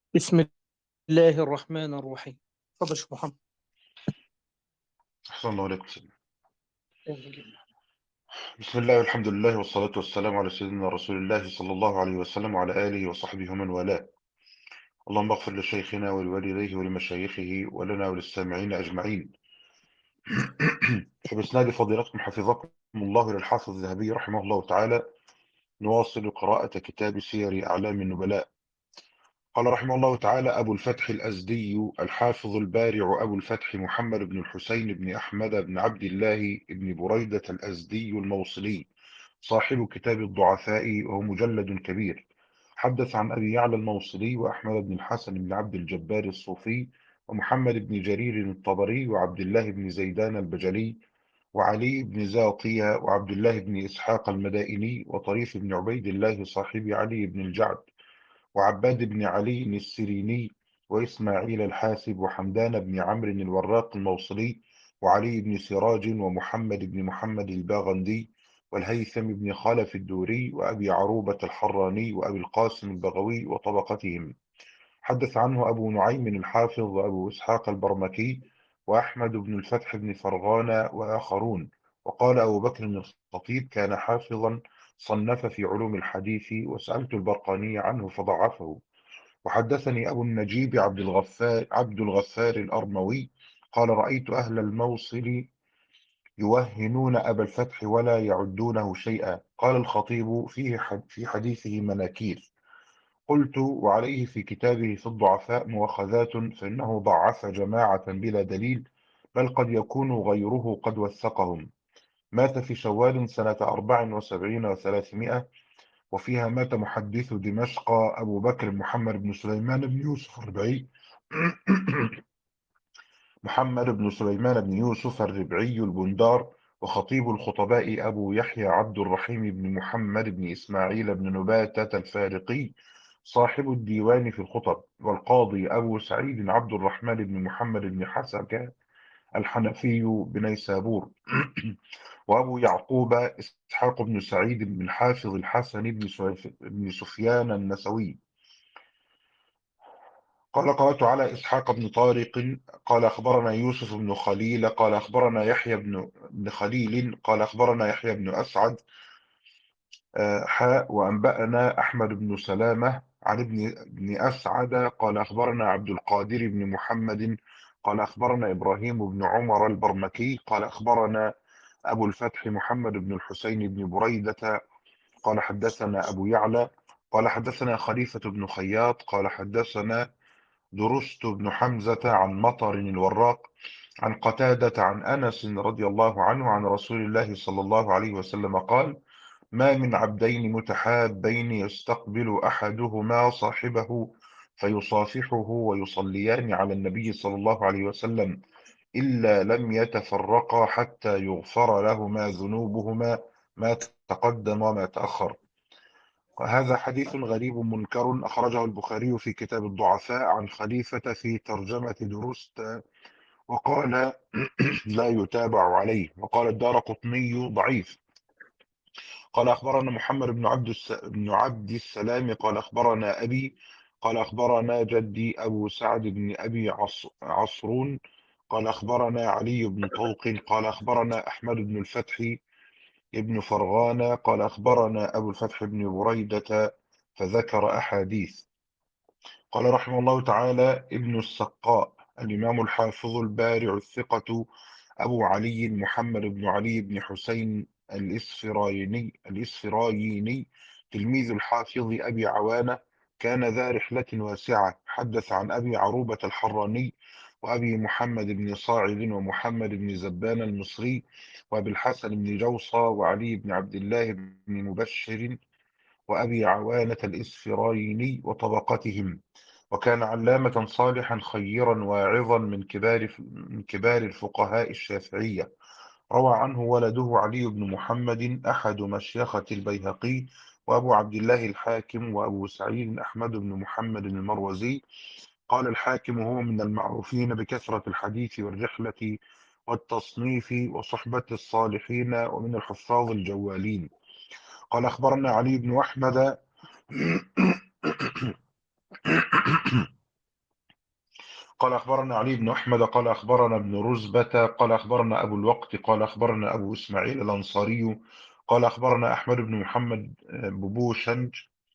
بسم الله الرحمن الرحيم. تفضل يا شيخ محمد. أحسن الله عليكم سيدنا. آمين جميعا. بسم الله والحمد لله والصلاة والسلام على سيدنا رسول الله صلى الله عليه وسلم وعلى آله وصحبه ومن والاه. اللهم اغفر لشيخنا ولوالديه ولمشايخه ولنا وللسامعين أجمعين. فبإسناد فضيلتكم حفظكم الله للحافظ الذهبي رحمه الله تعالى نواصل قراءة كتاب سير أعلام النبلاء. قال رحمه الله تعالى: أبو الفتح الأزدي الحافظ البارع أبو الفتح محمد بن الحسين بن أحمد بن عبد الله بن بريدة الأزدي الموصلي، صاحب كتاب الضعفاء وهو مجلد كبير. حدث عن أبي يعلى الموصلي وأحمد بن الحسن بن عبد الجبار الصوفي ومحمد بن جرير الطبري وعبد الله بن زيدان البجلي وعلي بن زاطية وعبد الله بن إسحاق المدائني وطريف بن عبيد الله صاحب علي بن الجعد وعباد بن علي السريني وإسماعيل الحاسب وحمدان بن عمرو الوراق الموصلي وعلي بن سراج ومحمد بن محمد الباغندي والهيثم بن خلف الدوري وأبي عروبة الحراني وأبي القاسم البغوي وطبقتهم. حدث عنه أبو نعيم الحافظ وأبو إسحاق البرمكي وأحمد بن الفتح بن فرغان وآخرون. وقال أبو بكر بن الخطيب: كان حافظا صنف في علوم الحديث، وسألت البرقاني عنه فضعفه. وحدثني أبو النجيب عبد الغفار الأرموي قال: رأيت أهل الموصل يوهنون أبا الفتح ولا يعدونه شيئا. قال الخطيب: في حديثه مناكير. قلت: وعليه في كتابه في الضعفاء مؤاخذات، فإنه ضعف جماعة بلا دليل، بل قد يكون غيره قد وثقهم. مات في شوال سنة 74 و300، وفيها مات محدث دمشق أبو بكر محمد بن سليمان بن يوسف الربعي محمد بن سليمان بن يوسف الربعي البندار. وخطيب الخطباء أبو يحيى عبد الرحيم بن محمد بن إسماعيل بن نباتة الفارقي صاحب الديوان في الخطب. والقاضي أبو سعيد عبد الرحمن بن محمد بن حسكة الحنفي بنيسابور. وأبو يعقوب إسحاق بن سعيد بن الحافظ الحسن بن سفيان النسوي. قال: قرأت على إسحاق بن طارق قال أخبرنا يوسف بن خليل قال أخبرنا يحيى بن خليل قال أخبرنا يحيى بن أسعد وأنبأنا أحمد بن سلامة عن ابن أسعد قال أخبرنا عبد القادر بن محمد قال أخبرنا إبراهيم بن عمر البرمكي قال أخبرنا أبو الفتح محمد بن الحسين بن بريدة قال حدثنا أبو يعلى قال حدثنا خليفة بن خياط قال حدثنا درست بن حمزة عن مطر الوراق عن قتادة عن أنس رضي الله عنه عن رسول الله صلى الله عليه وسلم قال: ما من عبدين متحابين يستقبل أحدهما صاحبه فيصافحه ويصليان على النبي صلى الله عليه وسلم إلا لم يتفرقا حتى يغفر لهما ذنوبهما، ما تقدم وما تأخر. وهذا حديث غريب منكر أخرجه البخاري في كتاب الضعفاء عن خليفة في ترجمة درست، وقال: لا يتابع عليه. وقال الدارقطني: ضعيف. قال أخبرنا محمد بن عبد السلام قال أخبرنا أبي قال أخبرنا جدي أبو سعد بن أبي عصرون قال أخبرنا علي بن طلق قال أخبرنا أحمد بن الفتح ابن فرغان قال أخبرنا أبو الفتح بن بريدة، فذكر أحاديث. قال رحمه الله تعالى: ابن السقاء الإمام الحافظ البارع الثقة أبو علي محمد بن علي بن حسين الإسفرايني تلميذ الحافظ أبي عوانة، كان ذا رحلة واسعة. حدث عن أبي عروبة الحراني وأبي محمد بن صاعد ومحمد بن زبان المصري وأبي الحسن بن جوصى وعلي بن عبد الله بن مبشر وأبي عوانة الإسفرايني وطبقتهم. وكان علامة صالحا خيرا واعظا من كبار الفقهاء الشافعية. روى عنه ولده علي بن محمد أحد مشيخة البيهقي وأبو عبد الله الحاكم وأبو سعيد أحمد بن محمد المروزي. قال الحاكم: هو من المعروفين بكثرة الحديث والرحلة والتصنيف وصحبة الصالحين ومن الحفاظ الجوالين. قال أخبرنا علي بن أحمد قال أخبرنا علي بن أحمد قال أخبرنا ابن رزبة قال أخبرنا أبو الوقت قال أخبرنا أبو إسماعيل الأنصاري قال أخبرنا أحمد بن محمد ببوشنج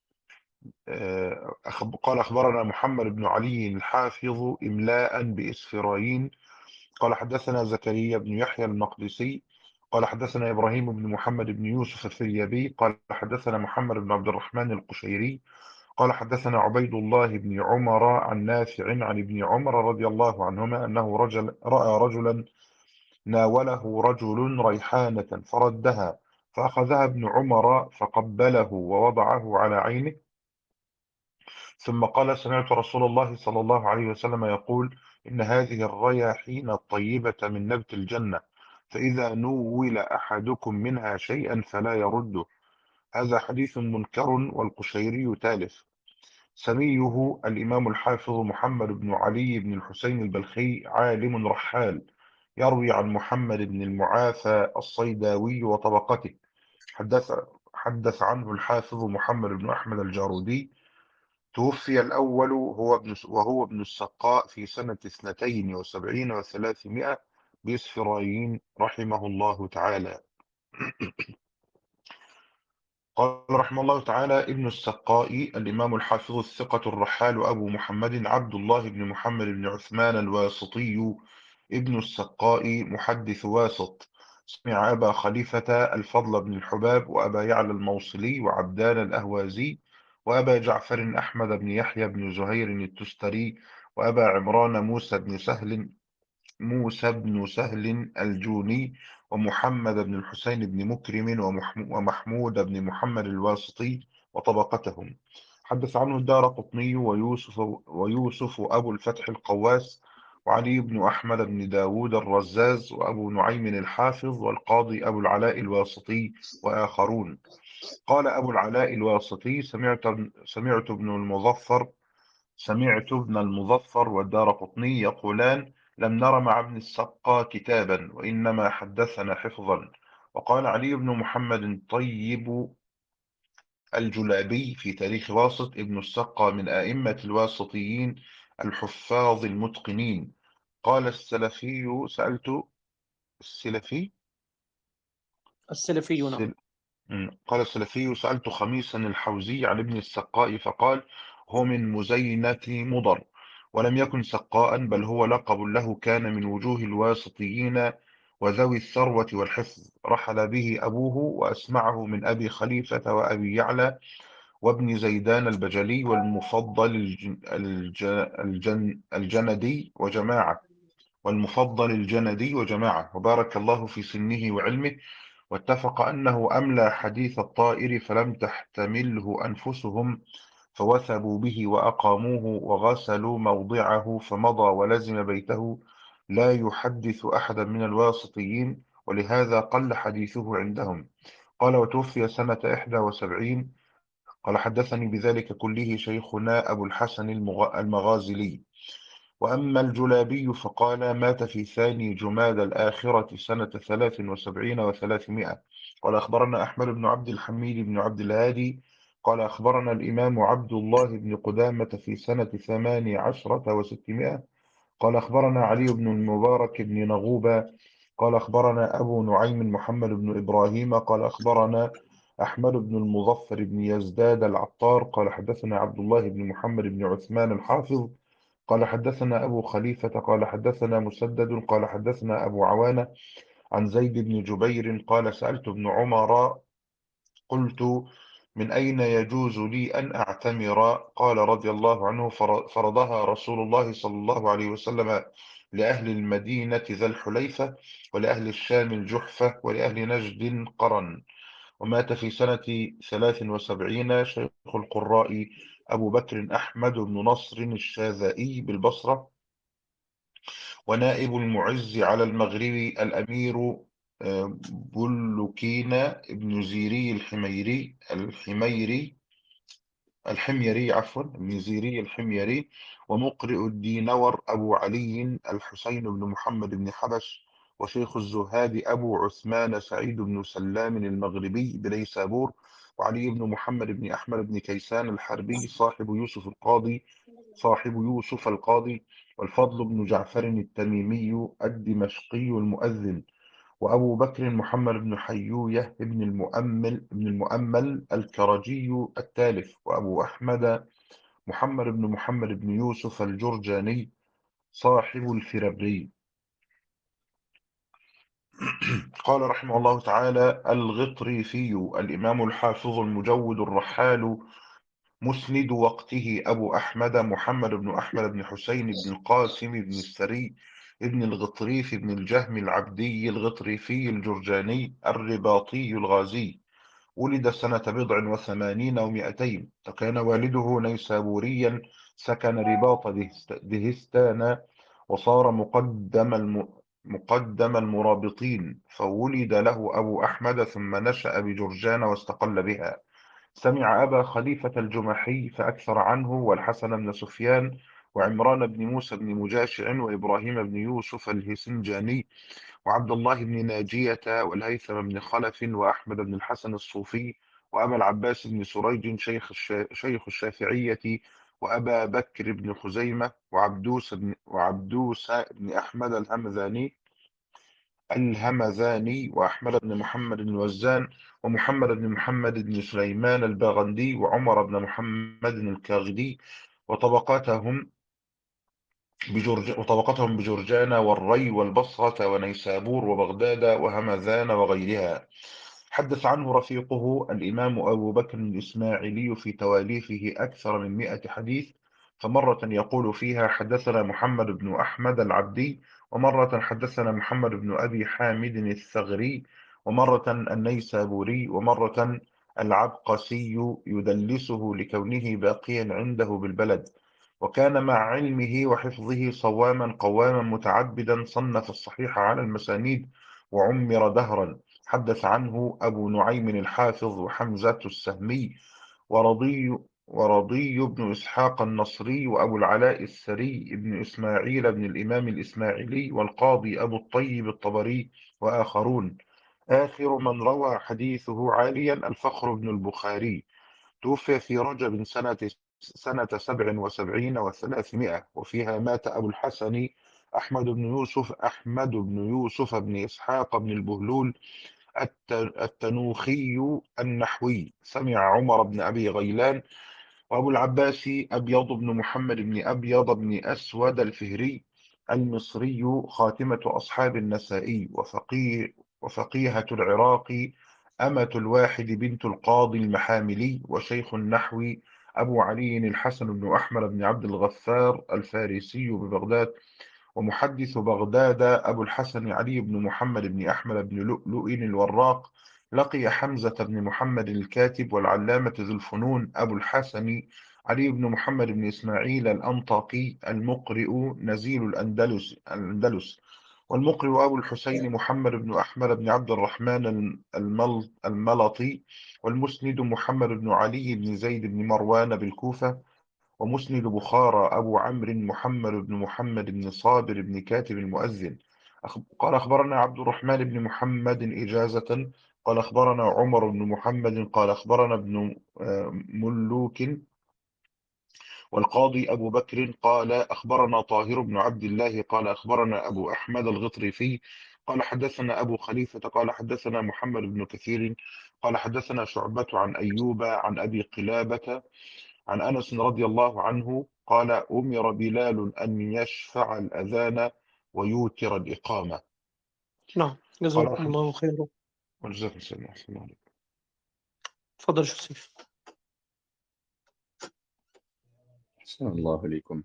قال أخبرنا محمد بن علي الحافظ إملاء بإسفراين قال حدثنا زكريا بن يحيى المقدسي قال حدثنا إبراهيم بن محمد بن يوسف الفريابي قال حدثنا محمد بن عبد الرحمن القشيري قال حدثنا عبيد الله بن عمر عن نافع عن ابن عمر رضي الله عنهما أنه رأى رجلا ناوله رجل ريحانة فردها فأخذها ابن عمر فقبله ووضعه على عينه ثم قال سمعت رسول الله صلى الله عليه وسلم يقول إن هذه الرياحين الطيبة من نبت الجنة فإذا نول أحدكم منها شيئا فلا يرده. هذا حديث منكر والقشيري تالف. سميه الإمام الحافظ محمد بن علي بن الحسين البلخي عالم رحال يروي عن محمد بن المعافى الصيداوي وطبقته. حدث حدث عنه الحافظ محمد بن أحمد الجارودي. توفي الأول وهو ابن السقاء في سنة 72 و300 بإسفراين رحمه الله تعالى. قال رحمه الله تعالى ابن السقاء الإمام الحافظ الثقة الرحال أبو محمد عبد الله بن محمد بن عثمان الواسطي ابن السقاء محدث واسط. سمع أبا خليفة الفضل بن الحباب وأبا يعلى الموصلي وعبدان الأهوازي وأبا جعفر أحمد بن يحيى بن زهير التستري وأبا عمران موسى بن سهل الجوني ومحمد بن الحسين بن مكرم ومحمود بن محمد الواسطي وطبقتهم. حدث عنه الدارقطني ويوسف أبو الفتح القواس وعلي بن أحمد بن داود الرزاز وأبو نعيم الحافظ والقاضي أبو العلاء الواسطي وآخرون. قال أبو العلاء الواسطي سمعت ابن المظفر والدارقطني يقولان لم نر مع ابن السقا كتابا وإنما حدثنا حفظا. وقال علي بن محمد طيب الجلابي في تاريخ واسط ابن السقا من أئمة الواسطيين الحفاظ المتقنين. قال السلفي سألت السلفي السلفي نعم. قال السلفي سألت خميسا الحوزي عن ابن السقاء فقال هو من مزينة مضر ولم يكن سقاء بل هو لقب له كان من وجوه الواسطيين وذوي الثروة والحفظ. رحل به أبوه وأسمعه من أبي خليفة وأبي يعلى وابن زيدان البجلي والمفضل الجندي وجماعة وبارك الله في سنه وعلمه. واتفق أنه أملى حديث الطائر فلم تحتمله أنفسهم فوثبوا به وأقاموه وغسلوا موضعه فمضى ولزم بيته لا يحدث أحدا من الواسطيين ولهذا قل حديثه عندهم. قال وتوفي سنة 71. قال حدثني بذلك كله شيخنا أبو الحسن المغازلي. وأما الجلابي فقال مات في ثاني جماد الآخرة سنة 73 و300. قال أخبرنا أحمد بن عبد الحميد بن عبد الهادي قال أخبرنا الإمام عبد الله بن قدامة في سنة 18 و600. قال أخبرنا علي بن المبارك بن نغوبة قال أخبرنا أبو نعيم محمد بن إبراهيم قال أخبرنا أحمد بن المظفر بن يزداد العطار قال حدثنا عبد الله بن محمد بن عثمان الحافظ قال حدثنا أبو خليفة قال حدثنا مسدد قال حدثنا أبو عوانة عن زيد بن جبير قال سألت ابن عمر قلت من أين يجوز لي أن أعتمر؟ قال رضي الله عنه فرضها رسول الله صلى الله عليه وسلم لأهل المدينة ذا الحليفة ولأهل الشام الجحفة ولأهل نجد قرن. ومات في سنة 73 شيخ القراء أبو بكر أحمد بن نصر الشاذائي بالبصرة ونائب المعز على المغرب الأمير بلوكينا بن زيري الحميري ومقرئ الدينور أبو علي الحسين بن محمد بن حبش وشيخ الزهاد أبو عثمان سعيد بن سلام المغربي بنيسابور وعلي بن محمد بن أحمد بن كيسان الحربي صاحب يوسف القاضي صاحب يوسف القاضي، والفضل بن جعفر التميمي الدمشقي المؤذن، وأبو بكر محمد بن حيوية ابن المؤمل الكرجي التالف، وأبو أحمد محمد بن محمد بن يوسف الجرجاني صاحب الفرابري. قال رحمه الله تعالى: الغطريفي الإمام الحافظ المجود الرحال مسند وقته أبو أحمد محمد بن أحمد بن حسين بن القاسم بن السري ابن الغطريف بن الجهم العبدي الغطريفي الجرجاني الرباطي الغازي. ولد سنة 87 و200، وكان والده نيسابوريا، سكن رباط دهستان، وصار مقدم المرابطين، فولد له أبو أحمد ثم نشأ بجرجان واستقل بها. سمع أبا خليفة الجمحي فأكثر عنه، والحسن بن سفيان، وعمران بن موسى بن مجاشع، وإبراهيم بن يوسف الهسنجاني، وعبد الله بن ناجية، والهيثم بن خلف، وأحمد بن الحسن الصوفي، وأبا العباس بن سريج شيخ الشافعية، وأبا بكر بن خزيمة، وعبدوس بن أحمد الهمذاني، وأحمد بن محمد الوزان، ومحمد بن محمد بن سليمان الباغندي، وعمر بن محمد الكاغدي، وطبقاتهم وطبقتهم بجرجان والري والبصرة ونيسابور وبغداد وهمذان وغيرها. حدث عنه رفيقه الإمام أبو بكر الإسماعيلي في تواليفه أكثر من 100 حديث، فمرة يقول فيها: حدثنا محمد بن أحمد العبدي، ومرة حدثنا محمد بن أبي حامد الثغري، ومرة النيسابوري، ومرة العبقسي، يدلسه لكونه باقيا عنده بالبلد. وكان مع علمه وحفظه صواما قواما متعبدا، صنف الصحيح على المسانيد، وعمر دهرا. حدث عنه أبو نعيم الحافظ وحمزة السهمي، ورضي بن إسحاق النصري، وأبو العلاء السري بن إسماعيل بن الإمام الإسماعيلي، والقاضي أبو الطيب الطبري، وآخرون. آخر من روى حديثه عاليا الفخر بن البخاري، توفي في رجب سنة 77 و300، وفيها مات أبو الحسن أحمد بن يوسف بن إسحاق بن البهلول التنوخي النحوي. سمع عمر بن أبي غيلان. وأبو العباس أبيض بن محمد بن أبيض بن أسود الفهري المصري، خاتمة أصحاب النسائي، وفقيهة العراق، أمة الواحد بنت القاضي المحاملي، وشيخ النحو أبو علي الحسن بن أحمد بن عبد الغفار الفارسي ببغداد، ومحدث بغداد أبو الحسن علي بن محمد بن أحمد بن لؤلؤ الوراق. لقي حمزة بن محمد الكاتب، والعلامة ذو الفنون أبو الحسن علي بن محمد بن إسماعيل الأنطاكي المقرئ نزيل الأندلس، والمقرئ أبو الحسين محمد بن أحمد بن عبد الرحمن الملطي، والمسند محمد بن علي بن زيد بن مروان بالكوفة، ومسند بخارى أبو عمرو محمد بن محمد بن صابر بن كاتب المؤذن. قال أخبرنا عبد الرحمن بن محمد إجازة، قال أخبرنا عمر بن محمد، قال أخبرنا ابن ملوك، والقاضي أبو بكر قال أخبرنا طاهر بن عبد الله، قال أخبرنا أبو أحمد الغطرفي، قال حدثنا أبو خليفة، قال حدثنا محمد بن كثير، قال حدثنا شعبة عن أيوب عن أبي قلابة عن أنس رضي الله عنه قال: أمر بلال أن يشفع الأذان ويوتر الإقامة. نعم، قال جزاكم رحمه الله خيرا. وجزاكم الله أحسن الله عليكم. تفضل يا شيخ سيف. أحسن الله إليكم.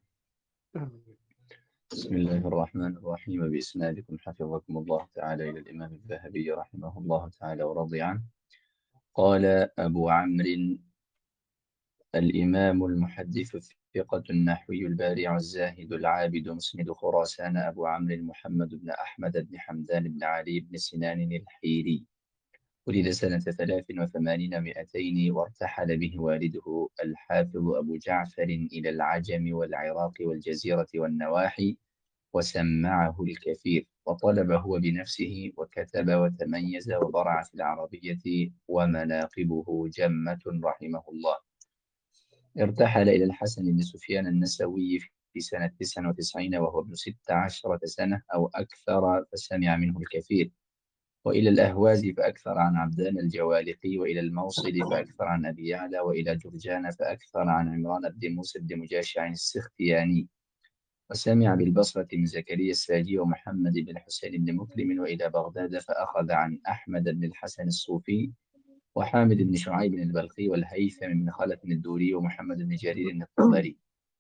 بسم الله الرحمن الرحيم، بإسنادكم حفظكم الله تعالى إلى الإمام الذهبي رحمه الله تعالى ورضي عنه. قال أبو عمرو الإمام المحدث الثقة النحوي البارع الزاهد العابد مسند خراسان أبو عمرو محمد بن أحمد بن حمدان بن علي بن سنان الحيري، ولد سنة 83 و200، وارتحل به والده الحافظ أبو جعفر إلى العجم والعراق والجزيرة والنواحي، وسمعه الكثير، وطلب هو بنفسه، وكتب وتميز وبرع في العربية، ومناقبه جمة رحمه الله. ارتحل إلى الحسن بن سفيان النسوي في سنة 99 وهو ابن 16 سنة أو أكثر، فسمع منه الكثير. وإلى الأهواز فأكثر عن عبدان الجوالقي، وإلى الموصل فأكثر عن أبي يعلى، وإلى جرجان فأكثر عن عمران بن موسى بن مجاشع السختياني. وسمع بالبصرة من زكريا الساجي ومحمد بن الحسين بن مكرم. وإلى بغداد فأخذ عن أحمد بن الحسن الصوفي وحامد بن شعيب البلخي والهيثم بن خلف الدوري ومحمد بن جرير الطبري.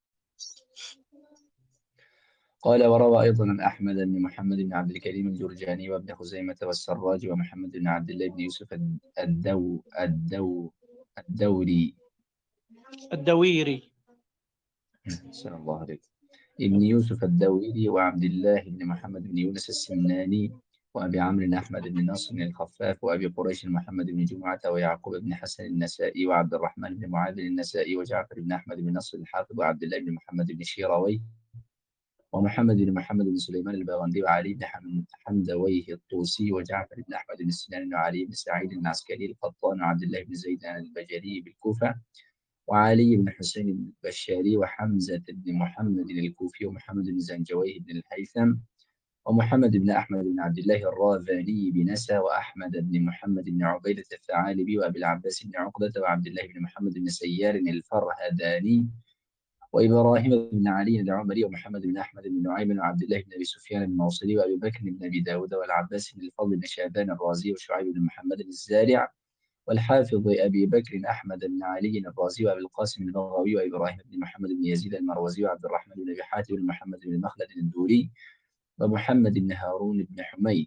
قال وروى أيضا عن أحمد بن محمد بن عبد الكريم الجرجاني وابن خزيمة والسراج ومحمد بن عبد الله بن يوسف الدوري الدويري. صلى الله عليه ابن يوسف الدوري وعبد الله بن محمد بن يونس السمناني وأبي عمرو أحمد بن ناصر الخفاف وأبي قريش محمد بن جمعة ويعقوب بن حسن النسائي وعبد الرحمن بن معاذ النسائي وجعفر بن أحمد بن نصر الحافظ وعبد الله بن محمد بن شيروي ومحمد بن محمد بن سليمان الباغندي وعلي بن حمدويه الطوسي وجعفر بن أحمد بن سنان وعلي بن سعيد العسكري القطان وعبد الله بن زيد البجلي بالكوفة وعلي بن حسين البشاري وحمزة بن محمد الكوفي ومحمد بن زنجويه بن الهيثم ومحمد بن أحمد بن عبد الله الراذاني بنسى وأحمد بن محمد بن عبيدة الثعالبي وأبي العباس بن عقدة وعبد الله بن محمد بن سيار الفرهداني وإبراهيم بن علي العمري ومحمد بن أحمد بن نعيم وعبد الله بن أبي سفيان الموصلي وأبي بكر بن أبي داود والعباس بن الفضل بن شعبان الرازي وشعيب بن محمد الزارع والحافظ أبي بكر أحمد بن علي الرازي وأبي القاسم البغوي وإبراهيم بن محمد بن يزيد المروزي وعبد الرحمن بن أبي حاتم بن محمد بن مخلد الدوري ومحمد بن هارون بن حميد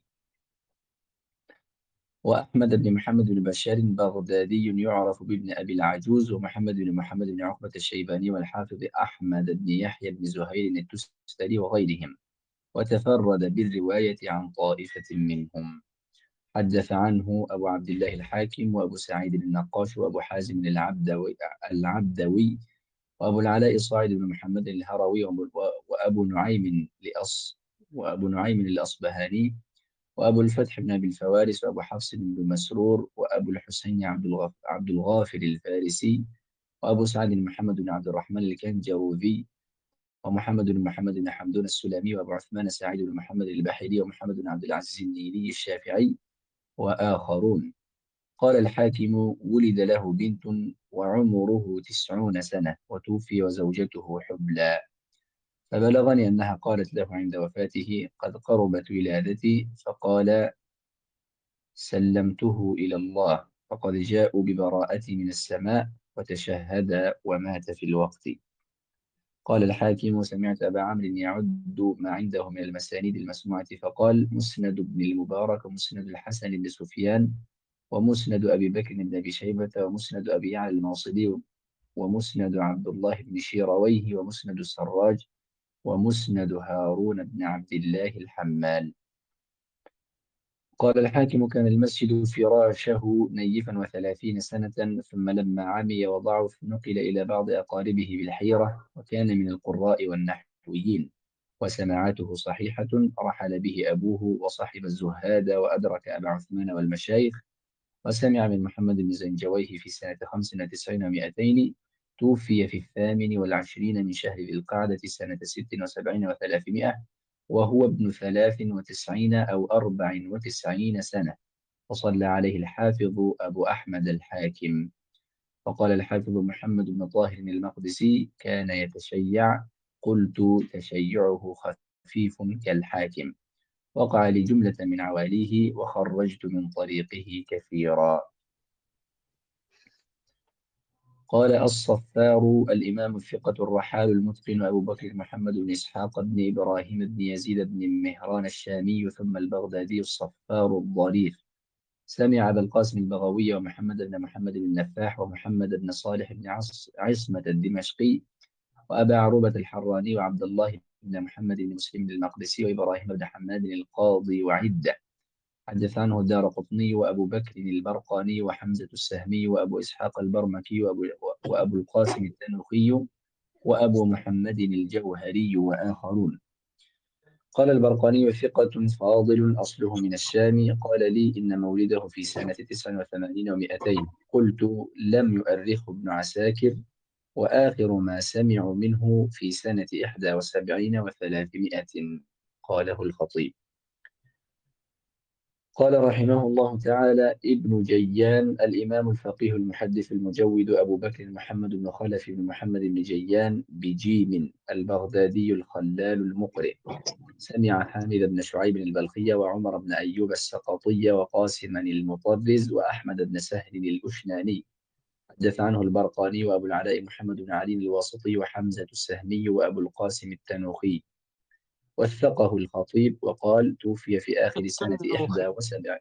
وأحمد بن محمد بن بشار بغدادي يعرف بابن أبي العجوز ومحمد بن محمد بن عقبة الشيباني والحافظ أحمد بن يحيى بن زهير التستري وغيرهم، وتفرد بالرواية عن طائفة منهم. حدث عنه أبو عبد الله الحاكم وأبو سعيد النقاش وأبو حازم العبدوي وأبو العلاء صاعد بن محمد الهروي وأبو نعيم الأصبهاني وأبو الفتح بن أبي الفوارس وأبو حفص بن مسرور وأبو الحسين عبد الغافر الفارسي وأبو سعد بن محمد بن عبد الرحمن الكنجروذي ومحمد بن محمد بن حمدون السلمي وأبو عثمان سعيد بن محمد البحيري ومحمد بن عبد العزيز النيلي الشافعي وآخرون. قال الحاكم ولد له بنت وعمره 90 سنة وتوفي وزوجته حبلى، فبلغني أنها قالت له عند وفاته قد قربت ولادتي، فقال سلمته إلى الله، فقد جاءوا ببراءتي من السماء وتشهد ومات في الوقت. قال الحاكم سمعت أبا عمرو يعد ما عنده من المسانيد المسموعة فقال مسند ابن المبارك ومسند الحسن بن سفيان ومسند أبي بكر بن أبي شيبة ومسند أبي يعلى الموصلي ومسند عبد الله بن شيرويه ومسند السراج ومسند هارون بن عبد الله الحمال. قال الحاكم كان المسجد فراشه نيفا 30 سنة، ثم لما عمي وضعف نقل إلى بعض أقاربه بالحيرة، وكان من القراء والنحويين وسماعاته صحيحة. رحل به أبوه وصاحب الزهاد وأدرك أبا عثمان والمشايخ، وسمع من محمد بن زنجويه في سنة 95 و200. توفي في 28 من شهر ذي القعدة سنة 76 و300 وهو ابن 93 أو 94 سنة، وصلى عليه الحافظ أبو أحمد الحاكم. وقال الحافظ محمد بن طاهر المقدسي كان يتشيع، قلت تشيعه خفيف كالحاكم، وقع لجملة من عواليه وخرجت من طريقه كثيرا. قال الصفار الإمام الثقة الرحال المتقن أبو بكر محمد بن إسحاق بن إبراهيم بن يزيد بن مهران الشامي ثم البغدادي الصفار الضرير، سمع أبا القاسم البغوي ومحمد بن محمد بن نفاح ومحمد بن صالح بن عصمة الدمشقي وأبا عروبة الحراني وعبد الله بن محمد بن مسلم المقدسي وإبراهيم بن حماد القاضي وعدة. حدث عنه الدارقطني وأبو بكر البرقاني وحمزة السهمي وأبو إسحاق البرمكي وأبو القاسم التنوخي وأبو محمد الجوهري وآخرون. قال البرقاني ثقة فاضل أصله من الشام، قال لي إن مولده في سنة 89 و200. قلت لم يؤرخه ابن عساكر وآخر ما سمعوا منه في سنة 71 و300. قاله الخطيب. قال رحمه الله تعالى: ابن جيان الإمام الفقيه المحدث المجود أبو بكر محمد بن خلف بن محمد بن جيان بجيم البغدادي الخلال المقرئ، سمع حامد بن شعيب البلخي وعمر بن أيوب السقطي وقاسما المطرز وأحمد بن سهل الأشناني. حدث عنه البرقاني وأبو العلاء محمد بن علي الواسطي وحمزة السهمي وأبو القاسم التنوخي. وثقه الخطيب وقال: توفي في آخر سنة التنوخي. 71.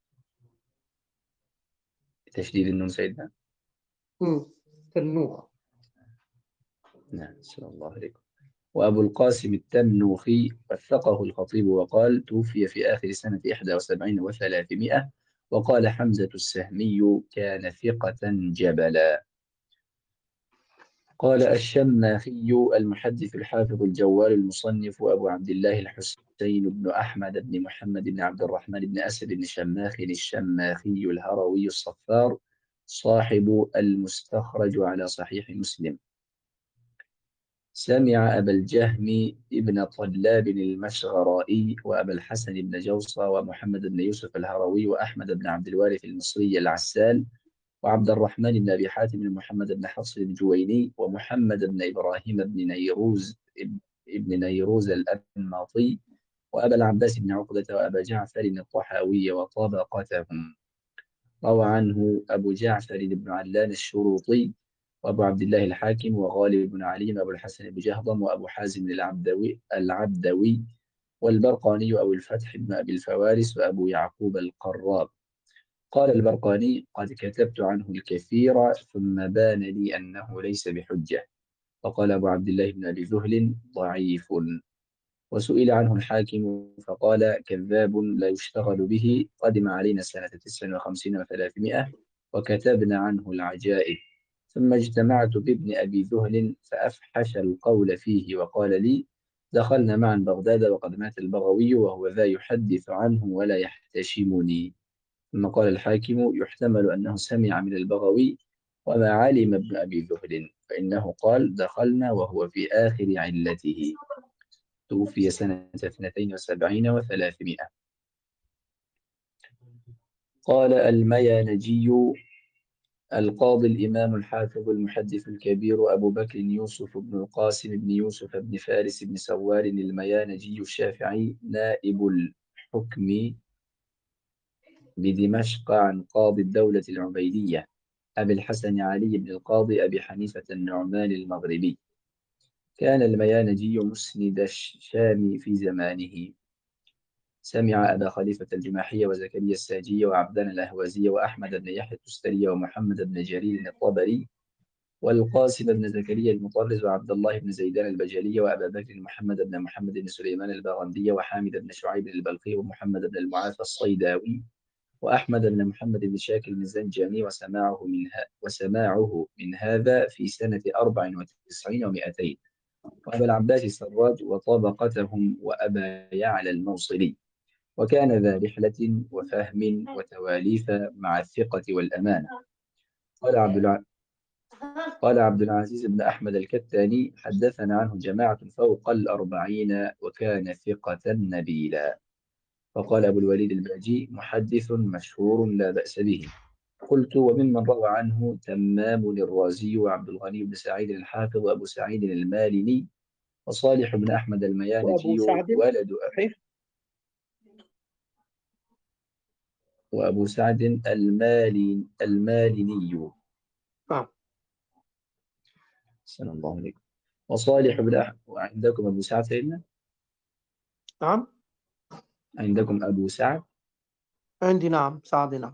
تشديد النون سيدنا. تنوخ. نعم، صلى الله عليكم. وأبو القاسم التنوخي وثقه الخطيب وقال: توفي في آخر سنة 71 و300. وقال حمزة السهمي: كان ثقة جبلا. قال الشماخي المحدث الحافظ الجوال المصنف أبو عبد الله الحسين بن أحمد بن محمد بن عبد الرحمن بن أسد بن شماخ الشماخي الهروي الصفار، صاحب المستخرج على صحيح مسلم، سمع أبا الجهم ابن طلاب المشغرائي وأبا الحسن بن جوصى ومحمد بن يوسف الهروي وأحمد بن عبد الوارث المصري العسال وعبد الرحمن بن أبي حاتم بن محمد بن حفص الجويني ومحمد بن إبراهيم بن نيروز ابن نيروز الأنماطي وأبا العباس بن عقدة وأبا جعفر الطحاوي وطبقتهم. روى عنه أبو جعفر بن علان الشروطي وأبو عبد الله الحاكم وغالب بن علي وأبو الحسن بن جهضم وأبو حازم العبدوي والبرقاني وأبو الفتح بن أبي الفوارس وأبو يعقوب القراب. قال البرقاني: قد كتبت عنه الكثير ثم بان لي أنه ليس بحجة. وقال أبو عبد الله بن أبي ذهل: ضعيف. وسئل عنه الحاكم فقال: كذاب لا يشتغل به، قدم علينا سنة 59 و300 وكتبنا عنه العجائب، ثم اجتمعت بابن أبي ذهل فأفحش القول فيه وقال لي: دخلنا معا بغداد وقد مات البغوي وهو ذا يحدث عنه ولا يحتشمني. ثم قال الحاكم: يحتمل أنه سمع من البغوي وما علم ابن أبي ذهل، فإنه قال: دخلنا وهو في آخر علته. توفي سنة 72 و300. قال الميانجي القاضي الإمام الحافظ المحدث الكبير أبو بكر يوسف بن القاسم بن يوسف بن فارس بن سوار الميانجي الشافعي، نائب الحكم بدمشق عن قاضي الدولة العبيدية أبي الحسن علي بن القاضي أبي حنيفة النعمان المغربي. كان الميانجي مسند الشام في زمانه. سمع أبا خليفة الجماحية وزكريا الساجي وعبدان الأهوازي وأحمد بن يحيى التستري ومحمد بن جرير الطبري والقاسم بن زكريا المطرز وعبد الله بن زيدان البجلي وأبا بكر محمد بن محمد بن سليمان الباغندي وحامد بن شعيب البلخي ومحمد بن المعافى الصيداوي وأحمد بن محمد بن شاكر الزنجاني وسماعه من هذا في سنة 94 و200. وأبا العباس السراج وطبقتهم وأبا يعلى الموصلي. وكان ذا رحلة وفهم وتواليف مع الثقة والأمانة. قال قال عبد العزيز بن أحمد الكتاني: حدثنا عنه جماعة فوق 40 وكان ثقة نبيلا. فقال أبو الوليد الباجي: محدث مشهور لا بأس به. قلت: وممن روى عنه تمام الرازي وعبد الغني بن سعيد الحافظ وأبو سعيد المالني وصالح بن أحمد وأبو الميانجي سعد ولد صحيح. وأبو سعد المالني. نعم. صلى الله عليكم. وصالح بن وعندكم أبو سعد سيدنا؟ نعم. عندكم أبو سعد؟ عندي نعم سعد نعم.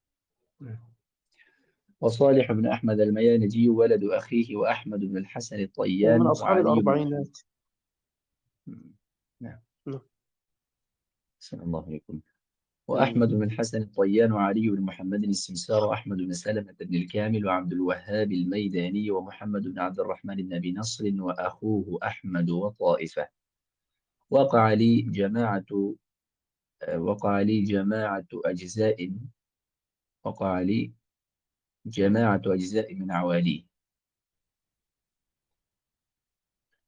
وصالح بن أحمد الميانجي ولد أخيه وأحمد بن الحسن هو من الطيان أصحاب وعلي بن الأربعينات. نعم. نعم. صلى الله عليكم. وأحمد بن الحسن الطيان وعلي بن محمد السمسار وأحمد بن سلمة بن الكامل وعبد الوهاب الميداني ومحمد بن عبد الرحمن بن أبي نصر وأخوه أحمد وطائفة. وقع لي جماعة وقع لي جماعة أجزاء وقع لي جماعة أجزاء من عواليه.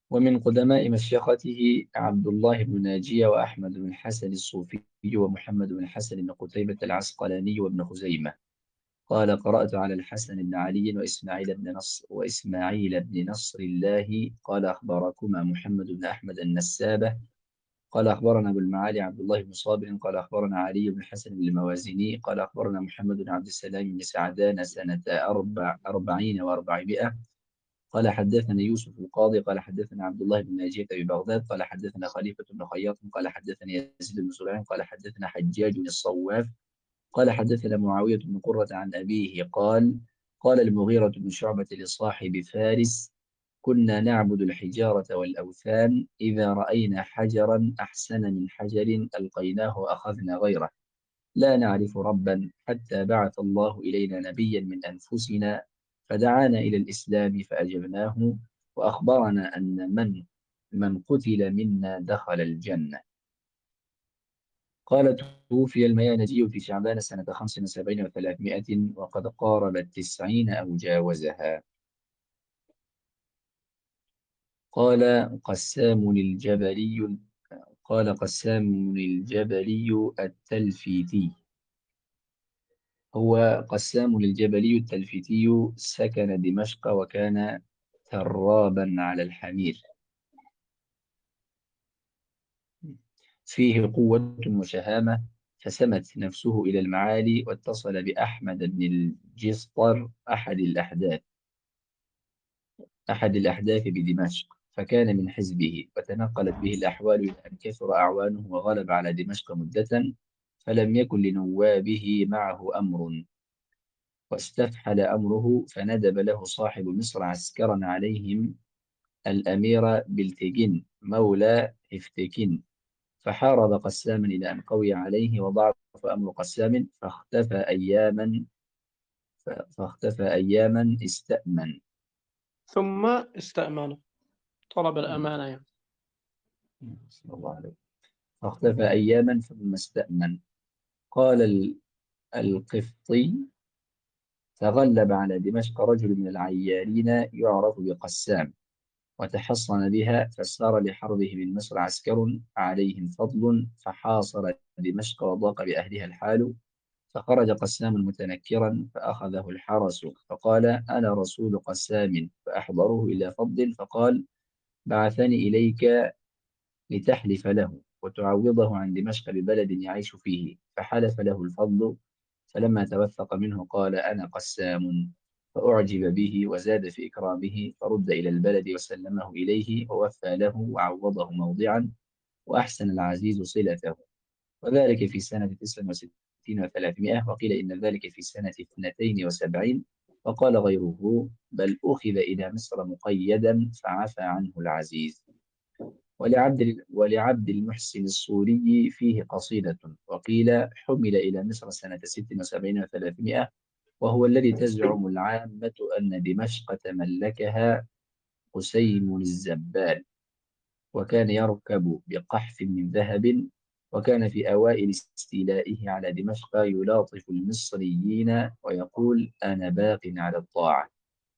ومن قدماء مشيخته عبد الله بن ناجية وأحمد بن الحسن الصوفي ومحمد بن الحسن بن قتيبة العسقلاني وابن خزيمة. قال قرأت على الحسن بن علي وإسماعيل بن نصر الله قال أخبركما محمد بن أحمد النسابة قال أخبرنا أبو المعالي عبد الله بن صابر قال أخبرنا علي بن الحسن بن الموازني قال أخبرنا محمد بن عبد السلام بن سعدان سنة 40 و400. قال حدثنا يوسف القاضي قال حدثنا عبد الله بن ناجية ببغداد قال حدثنا خليفة بن خياط قال حدثني يزيد بن سليمان قال حدثنا حجاج بن الصواف قال حدثنا معاوية بن قرة عن أبيه قال المغيرة بن شعبة لصاحب فارس كنا نعبد الحجارة والأوثان إذا رأينا حجرا أحسن من حجر ألقيناه وأخذنا غيره لا نعرف ربا حتى بعث الله إلينا نبيا من أنفسنا فدعانا إلى الإسلام فأجبناه وأخبرنا أن من قتل منا دخل الجنة. قال توفي الميانجي في شعبان سنة 75 و300 وقد قارب 90 أو جاوزها. قال قسام الجبلي التلفيتي هو قسام الجبلي التلفيتي سكن دمشق وكان ترابا على الحمير فيه قوة وشهامة فسمت نفسه إلى المعالي واتصل بأحمد بن الجسطر أحد الأحداث بدمشق فكان من حزبه وتنقلت به الأحوال إلى أن كثر أعوانه وغلب على دمشق مدة فلم يكن لنوابه معه أمر واستفحل أمره فندب له صاحب مصر عسكرا عليهم الأمير بلتجن مولى هفتكين فحارب قساما إلى أن قوي عليه وضعف أمر قسام فاختفى أياما استأمن ثم استأمن، طلب الأمانة يعني. صلى الله عليه فاختفى أياما ثم استأمن. قال القفطي تغلب على دمشق رجل من العيارين يعرف بقسام وتحصن بها فسار لحربه من مصر عسكر عليهم فضل فحاصر دمشق وضاق بأهلها الحال فخرج قسام متنكرا فأخذه الحرس فقال أنا رسول قسام فأحضره إلى فضل فقال بعثني إليك لتحلف له وتعوضه عن دمشق ببلد يعيش فيه فحلف له الفضل فلما توثق منه قال أنا قسام فأعجب به وزاد في إكرامه فرد إلى البلد وسلمه إليه ووفى له وعوضه موضعا وأحسن العزيز صلته وذلك في سنة 69 و300 وقيل إن ذلك في سنة 72 وقال غيره بل أخذ إلى مصر مقيدا فعفى عنه العزيز. ولعبد المحسن الصوري فيه قصيدة وقيل حمل إلى مصر سنة 76 و300 وهو الذي تزعم العامة أن دمشق تملكها قسيم الزبال وكان يركب بقحف من ذهب وكان في أوائل استيلائه على دمشق يلاطف المصريين ويقول أنا باق على الطاعة.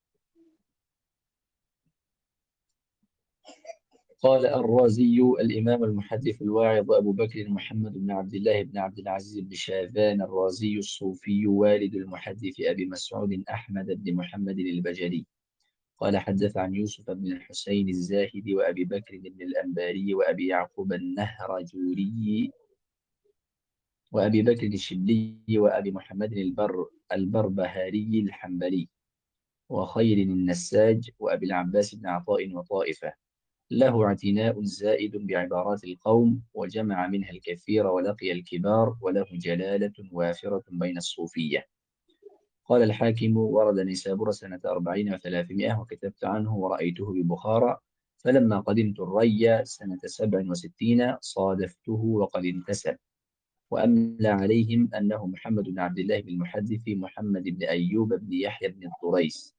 قال الرازي الإمام المحدث الواعظ أبو بكر محمد بن عبد الله بن عبد العزيز بن شاذان الرازي الصوفي والد المحدث أبي مسعود أحمد بن محمد البجلي قال حدث عن يوسف بن الحسين الزاهد وأبي بكر بن الأنباري وأبي يعقوب النهرجوري وأبي بكر الشبلي وأبي محمد البربهاري الحنبلي وخير النساج وأبي العباس بن عطاء وطائفة له اعتناء زائد بعبارات القوم وجمع منها الكثير ولقي الكبار وله جلالة وافرة بين الصوفية. قال الحاكم ورد نيسابور سنة 40 و300 وكتبت عنه ورأيته ببخارى فلما قدمت الري سنة 67 صادفته وقد انتسب وأملى عليهم أنه محمد بن عبد الله بن المحدث محمد بن أيوب بن يحيى بن الطريس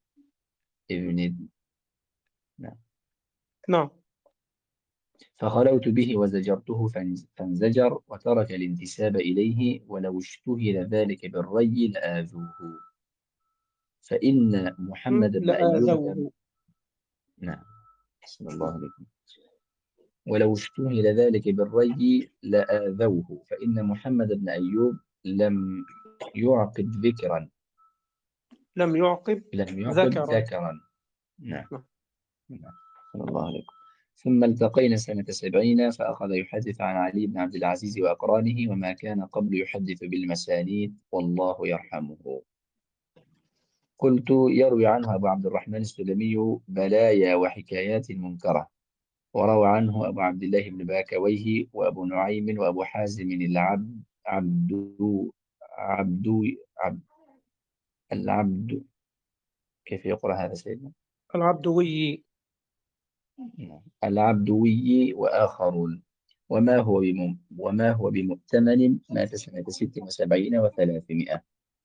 نعم. فخلوت به وزجرته فانزجر وترك الانتساب إليه ولو اشتهر ذلك بالري لآذوه فإن محمد بن أيوب لآذوه. نعم أحسن الله عليكم. ولو اشتهر ذلك بالري لآذوه، فإن محمد بن أيوب لم يعقد ذكرا لم يعقب ذكرا. ذكرا. نعم. نعم. نعم. أحسن الله عليكم. ثم التقينا سنة 70 فأخذ يحدث عن علي بن عبد العزيز وأقرانه، وما كان قبل يحدث بالمسانيد والله يرحمه. قلت: يروي عنه أبو عبد الرحمن السلمي بلايا وحكايات منكرة، وروى عنه أبو عبد الله بن باكويه وأبو نعيم وأبو حازم عبد عبد العبد. كيف يقرأ هذا سيدنا؟ العبدوي. العبدوي وآخرون. وما هو بمؤتمن، مات سنة 76 و300.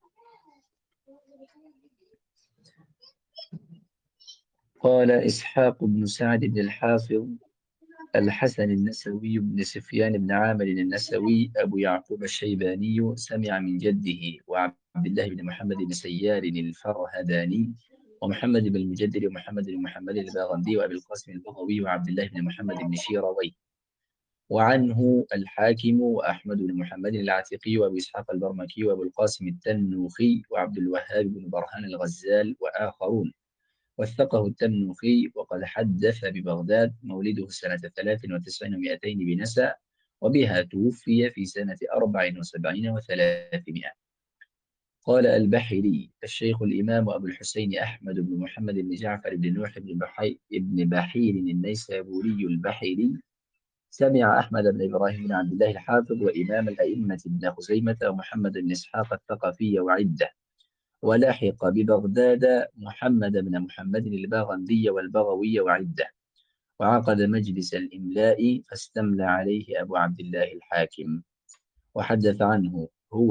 قال إسحاق بن سعد بن الحافظ الحسن النسوي بن سفيان بن عامر النسوي أبو يعقوب الشيباني سمع من جده وعبد الله بن محمد بن سيار الفرهداني ومحمد بن المجدد ومحمد بن محمد الباغندي وأبي القاسم البغوي وعبد الله بن محمد بن شيروي، وعنه الحاكم وأحمد بن محمد العتيقي وأبو إسحاق البرمكي وأبو القاسم التنوخي وعبد الوهاب بن برهان الغزال وآخرون. وثقه التنوخي وقد حدث ببغداد، مولده سنة 93 و200 بنسى، وبها توفي في سنة 74 و300. قال البحري: الشيخ الإمام أبو الحسين أحمد بن محمد بن جعفر بن نوح بن بحير النيسابوري البحري سمع أحمد بن إبراهيم بن عبد الله الحافظ وإمام الأئمة بن خزيمة ومحمد بن إسحاق الثقفي وعدة، ولحق ببغداد محمد بن محمد الباغندي والبغوي وعدة، وعقد مجلس الإملاء فاستملى عليه أبو عبد الله الحاكم، وحدث عنه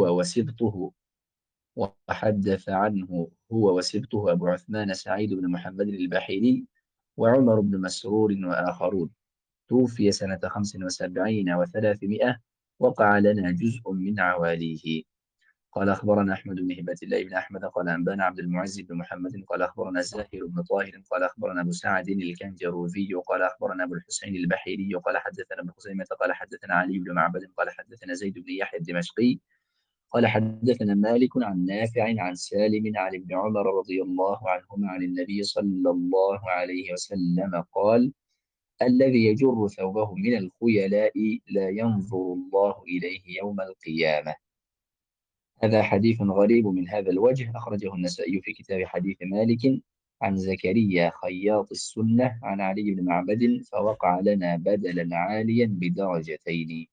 هو وسبطه أبو عثمان سعيد بن محمد البحيري وعمر بن مسرور وآخرون. توفي سنة 75 و300. وقع لنا جزء من عواليه. قال أخبرنا أحمد بن هبة الله بن أحمد قال أنبانا عبد المعز بن محمد قال أخبرنا زاهر بن طاهر قال أخبرنا أبو سعد الكنجروذي قال أخبرنا أبو الحسين البحيري قال حدثنا ابن خزيمة قال حدثنا علي بن معبد قال حدثنا زيد بن يحيى الدمشقي قال حدثنا مالك عن نافع عن سالم عن ابن عمر رضي الله عنهما عن النبي صلى الله عليه وسلم قال: الذي يجر ثوبه من الخيلاء لا ينظر الله إليه يوم القيامة. هذا حديث غريب من هذا الوجه، أخرجه النسائي في كتاب حديث مالك عن زكريا خياط السنة عن علي بن معبد، فوقع لنا بدلا عاليا بدرجتين.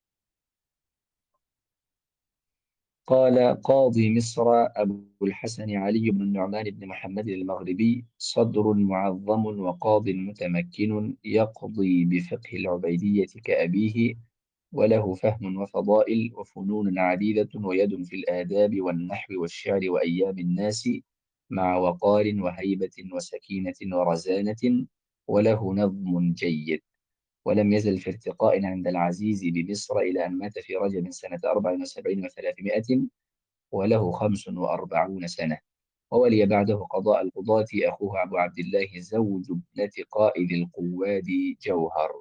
قال قاضي مصر أبو الحسن علي بن النعمان بن محمد المغربي: صدر معظم وقاض متمكن، يقضي بفقه العبيدية كأبيه، وله فهم وفضائل وفنون عديدة، ويد في الآداب والنحو والشعر وأيام الناس، مع وقار وهيبة وسكينة ورزانة، وله نظم جيد، ولم يزل في ارتقاء عند العزيز بمصر إلى أن مات في رجب سنة 74 و300، وله 45 سنة. وولي بعده قضاء القضاة أخوه أبو عبد الله زوج ابنة قائد القواد جوهر.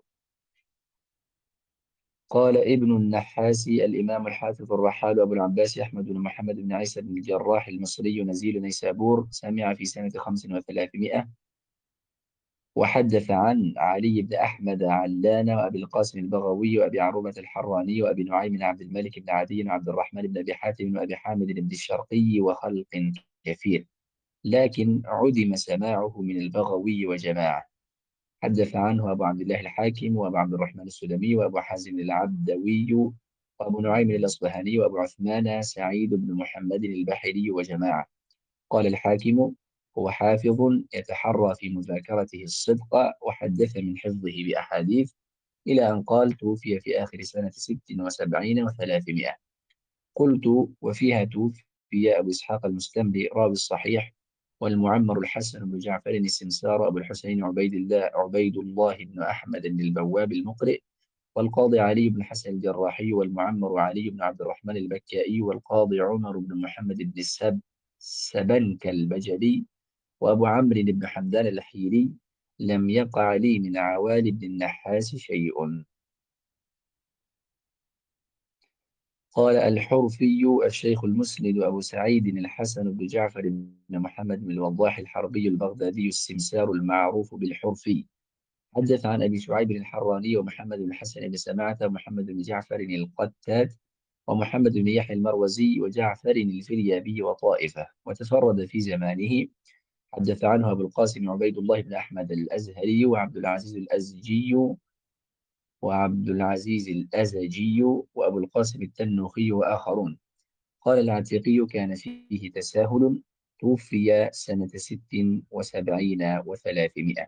قال ابن النحاس الإمام الحافظ الرحال أبو العباس أحمد بن محمد بن عيسى بن الجراح المصري نزيل نيسابور، سمع في سنة 35، وحدث عن علي بن أحمد علان وأبي القاسم البغوي وأبي عروبة الحراني وأبي نعيم عبد الملك بن عدي وعبد الرحمن بن أبي حاتم وأبي حامد بن الشرقي وخلق كثير، لكن عدم سماعه من البغوي وجماعة. حدث عنه أبو عبد الله الحاكم وأبو عبد الرحمن السلمي وأبو حازم العبدوي وأبو نعيم الأصبهاني وأبو عثمان سعيد بن محمد البحري وجماعة. قال الحاكم: هو حافظ يتحرى في مذاكرته الصدق، وحدث من حفظه بأحاديث، إلى أن قال: توفي في آخر سنة 76 و300. قلت: وفيها توفي أبو إسحاق المستملي راوي الصحيح، والمعمر الحسن بن جعفر السمسار، أبو الحسين عبيد الله بن أحمد بن البواب المقرئ، والقاضي علي بن حسن الجراحي، والمعمر علي بن عبد الرحمن البكائي، والقاضي عمر بن محمد بن سبنك البجلي، وأبو عمرو بن حمدان الحيري، لم يقع لي من عوالي بن النحاس شيء. قال الحرفي الشيخ المسند أبو سعيد الحسن بن جعفر بن محمد بن الوضاح الحربي البغدادي السمسار المعروف بالحرفي، حدث عن أبي شعيب الحراني ومحمد بن الحسن بن سماعة ومحمد بن جعفر القتات ومحمد بن يحيى المروزي وجعفر الفريابي وطائفة، وتفرد في زمانه. حدث عنه أبو القاسم عبيد الله بن أحمد الأزهري وعبد العزيز الأزجي وأبو القاسم التنوخي وآخرون. قال العتيقي كان فيه تساهل، توفي سنة 76 و300.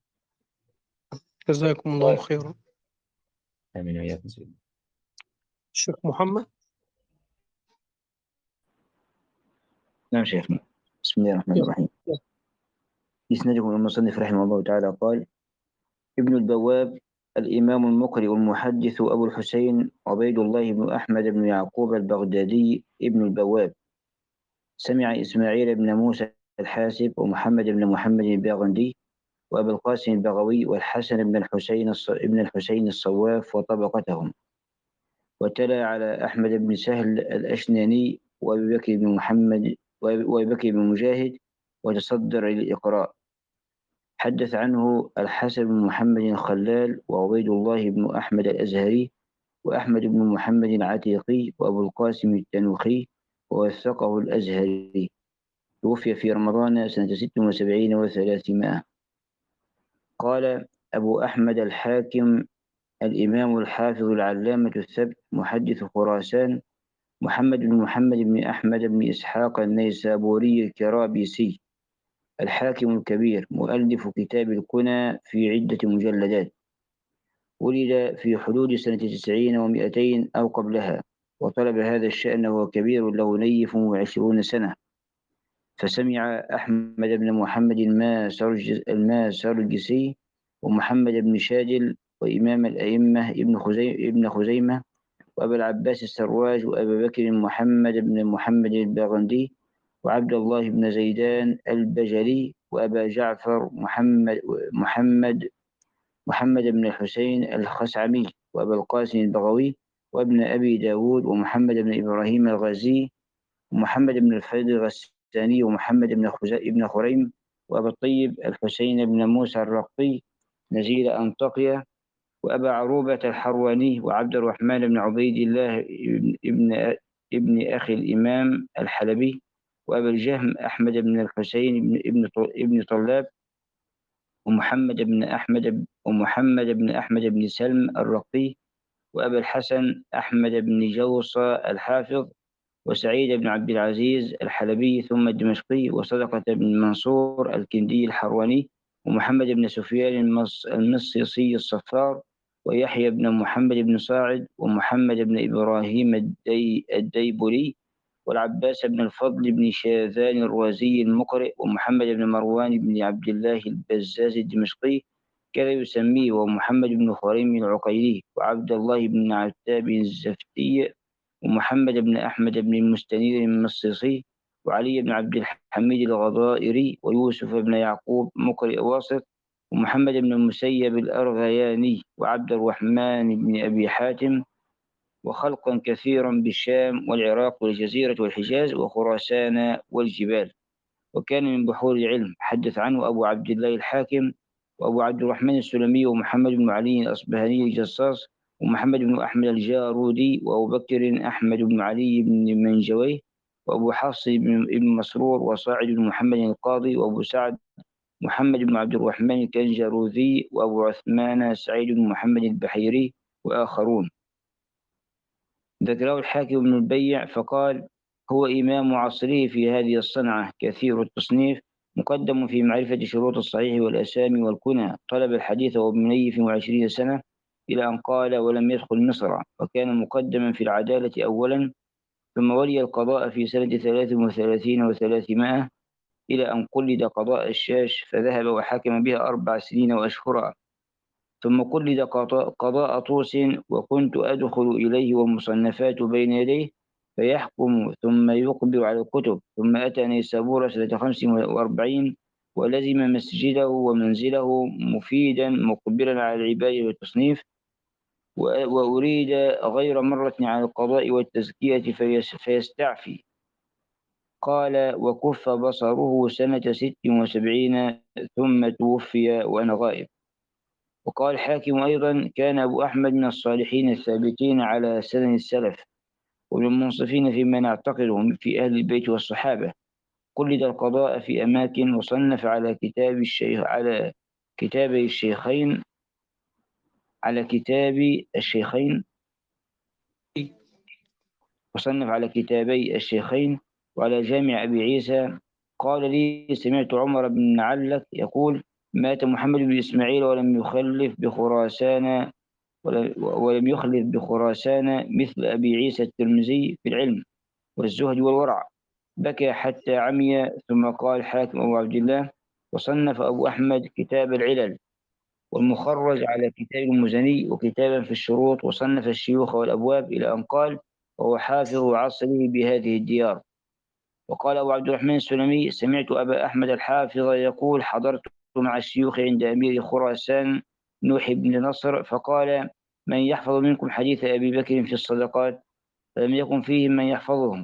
جزاكم الله خيرا. آمين وإياكم سيدنا. الشيخ محمد. نعم شيخنا. بسم الله الرحمن الرحيم. إسناده المصنف رحمه الله تعالى قال: ابن البواب الإمام المقرئ المحدث أبو الحسين عبيد الله بن أحمد بن يعقوب البغدادي ابن البواب، سمع إسماعيل بن موسى الحاسب ومحمد بن محمد الباغندي وأبو القاسم البغوي والحسن بن الحسين الصواف وطبقتهم، وتلا على أحمد بن سهل الأشناني وأبي بكر بن مجاهد وتصدر للإقراء. حدث عنه الحسن بن محمد الخلال وعبيد الله بن أحمد الأزهري وأحمد بن محمد العتيقي وأبو القاسم التنوخي ووثقه الأزهري، توفي في رمضان سنة 76 و300. قال أبو أحمد الحاكم الإمام الحافظ العلامة الثبت محدث خراسان محمد بن أحمد بن إسحاق النيسابوري الكرابيسي الحاكم الكبير، مؤلف كتاب الكنى في عدة مجلدات، ولد في حدود سنة 90 و200 أو قبلها، وطلب هذا الشأن وهو كبير له نيف 20 سنة، فسمع أحمد بن محمد الماسرجسي ومحمد بن شادل وإمام الأئمة ابن خزيمة وأبا العباس السراج وأبا بكر محمد الباغندي وعبد الله بن زيدان البجلي وأبا جعفر محمد بن الحسين الخسعمي وأبا القاسم البغوي وابن أبي داود ومحمد بن إبراهيم الغازي ومحمد بن الفيض الغساني ومحمد بن خريم وأبا الطيب الحسين بن موسى الرقطي نزيل أنطاكيا وأبا عروبة الحرواني وعبد الرحمن بن عبيد الله ابن أخي الإمام الحلبي وأبا الجهم أحمد بن الحسين ابن طلاب ومحمد بن أحمد بن سلم الرقي وأبا الحسن أحمد بن جوصة الحافظ وسعيد بن عبد العزيز الحلبي ثم الدمشقي وصدقة بن منصور الكندي الحرواني ومحمد بن سفيان المصيصي الصفار ويحيى بن محمد بن صاعد ومحمد بن إبراهيم الديبولي والعباس بن الفضل بن شاذان الرازي المقرئ ومحمد بن مروان بن عبد الله البزاز الدمشقي كذا يسميه ومحمد بن خريم العقيلي وعبد الله بن عتاب الزفتي ومحمد بن أحمد بن المستنير المصيصي وعلي بن عبد الحميد الغضائري ويوسف بن يعقوب مقرئ واسط ومحمد بن المسيب الأرغياني وعبد الرحمن بن أبي حاتم وخلقا كثيرا بالشام والعراق والجزيرة والحجاز وخراسان والجبال، وكان من بحور العلم. حدث عنه أبو عبد الله الحاكم وأبو عبد الرحمن السلمي ومحمد بن علي الأصبهاني الجصاص ومحمد بن أحمد الجارودي وأبو بكر أحمد بن علي بن منجوي وأبو حفص بن مسرور وصاعد بن محمد القاضي وأبو سعد محمد بن عبد الرحمن الكنجروذي وأبو عثمان سعيد بن محمد البحيري وآخرون. ذكره الحاكم بن البيع فقال: هو إمام عصره في هذه الصنعة، كثير التصنيف، مقدم في معرفة شروط الصحيح والأسامي والكنى، طلب الحديث وابن 20 سنة إلى أن قال ولم يدخل مصر، وكان مقدما في العدالة أولا، ثم ولي القضاء في سنة 33 و300 إلى أن قلد قضاء الشاش فذهب وحكم بها 4 سنين وأشهرا، ثم قلد قضاء طوس وكنت أدخل إليه والمصنفات بين يديه فيحكم ثم يقبل على الكتب، ثم أتى نيسابور سنة 45 ولزم مسجده ومنزله مفيدا مقبلا على العبادة والتصنيف، وأريد غير مرة على القضاء والتزكية فيستعفي. قال: وكف بصره سنة 76 ثم توفي وأنا غائب. وقال الحاكم أيضا: كان أبو أحمد من الصالحين الثابتين على سنن السلف، ومن المنصفين فيما نعتقدهم في أهل البيت والصحابة. قلد القضاء في أماكن، وصنف على كتابي الشيخين وصنف على كتابي الشيخين وعلى جامع أبي عيسى. قال لي: سمعت عمر بن علك يقول: مات محمد بن إسماعيل ولم يخلف بخراسان مثل أبي عيسى الترمذي في العلم والزهد والورع. بكى حتى عمي. ثم قال حاكم أبو عبد الله: وصنف أبو أحمد كتاب العلل، والمخرج على كتاب المزني، وكتابا في الشروط، وصنف الشيوخ والأبواب، إلى أن قال: وهو حافظ عصره بهذه الديار. وقال أبو عبد الرحمن السلمي: سمعت أبا أحمد الحافظ يقول: حضرت مع الشيوخ عند أمير خراسان نوح بن نصر، فقال: من يحفظ منكم حديث أبي بكر في الصدقات؟ فلم يكن فيهم من يحفظه،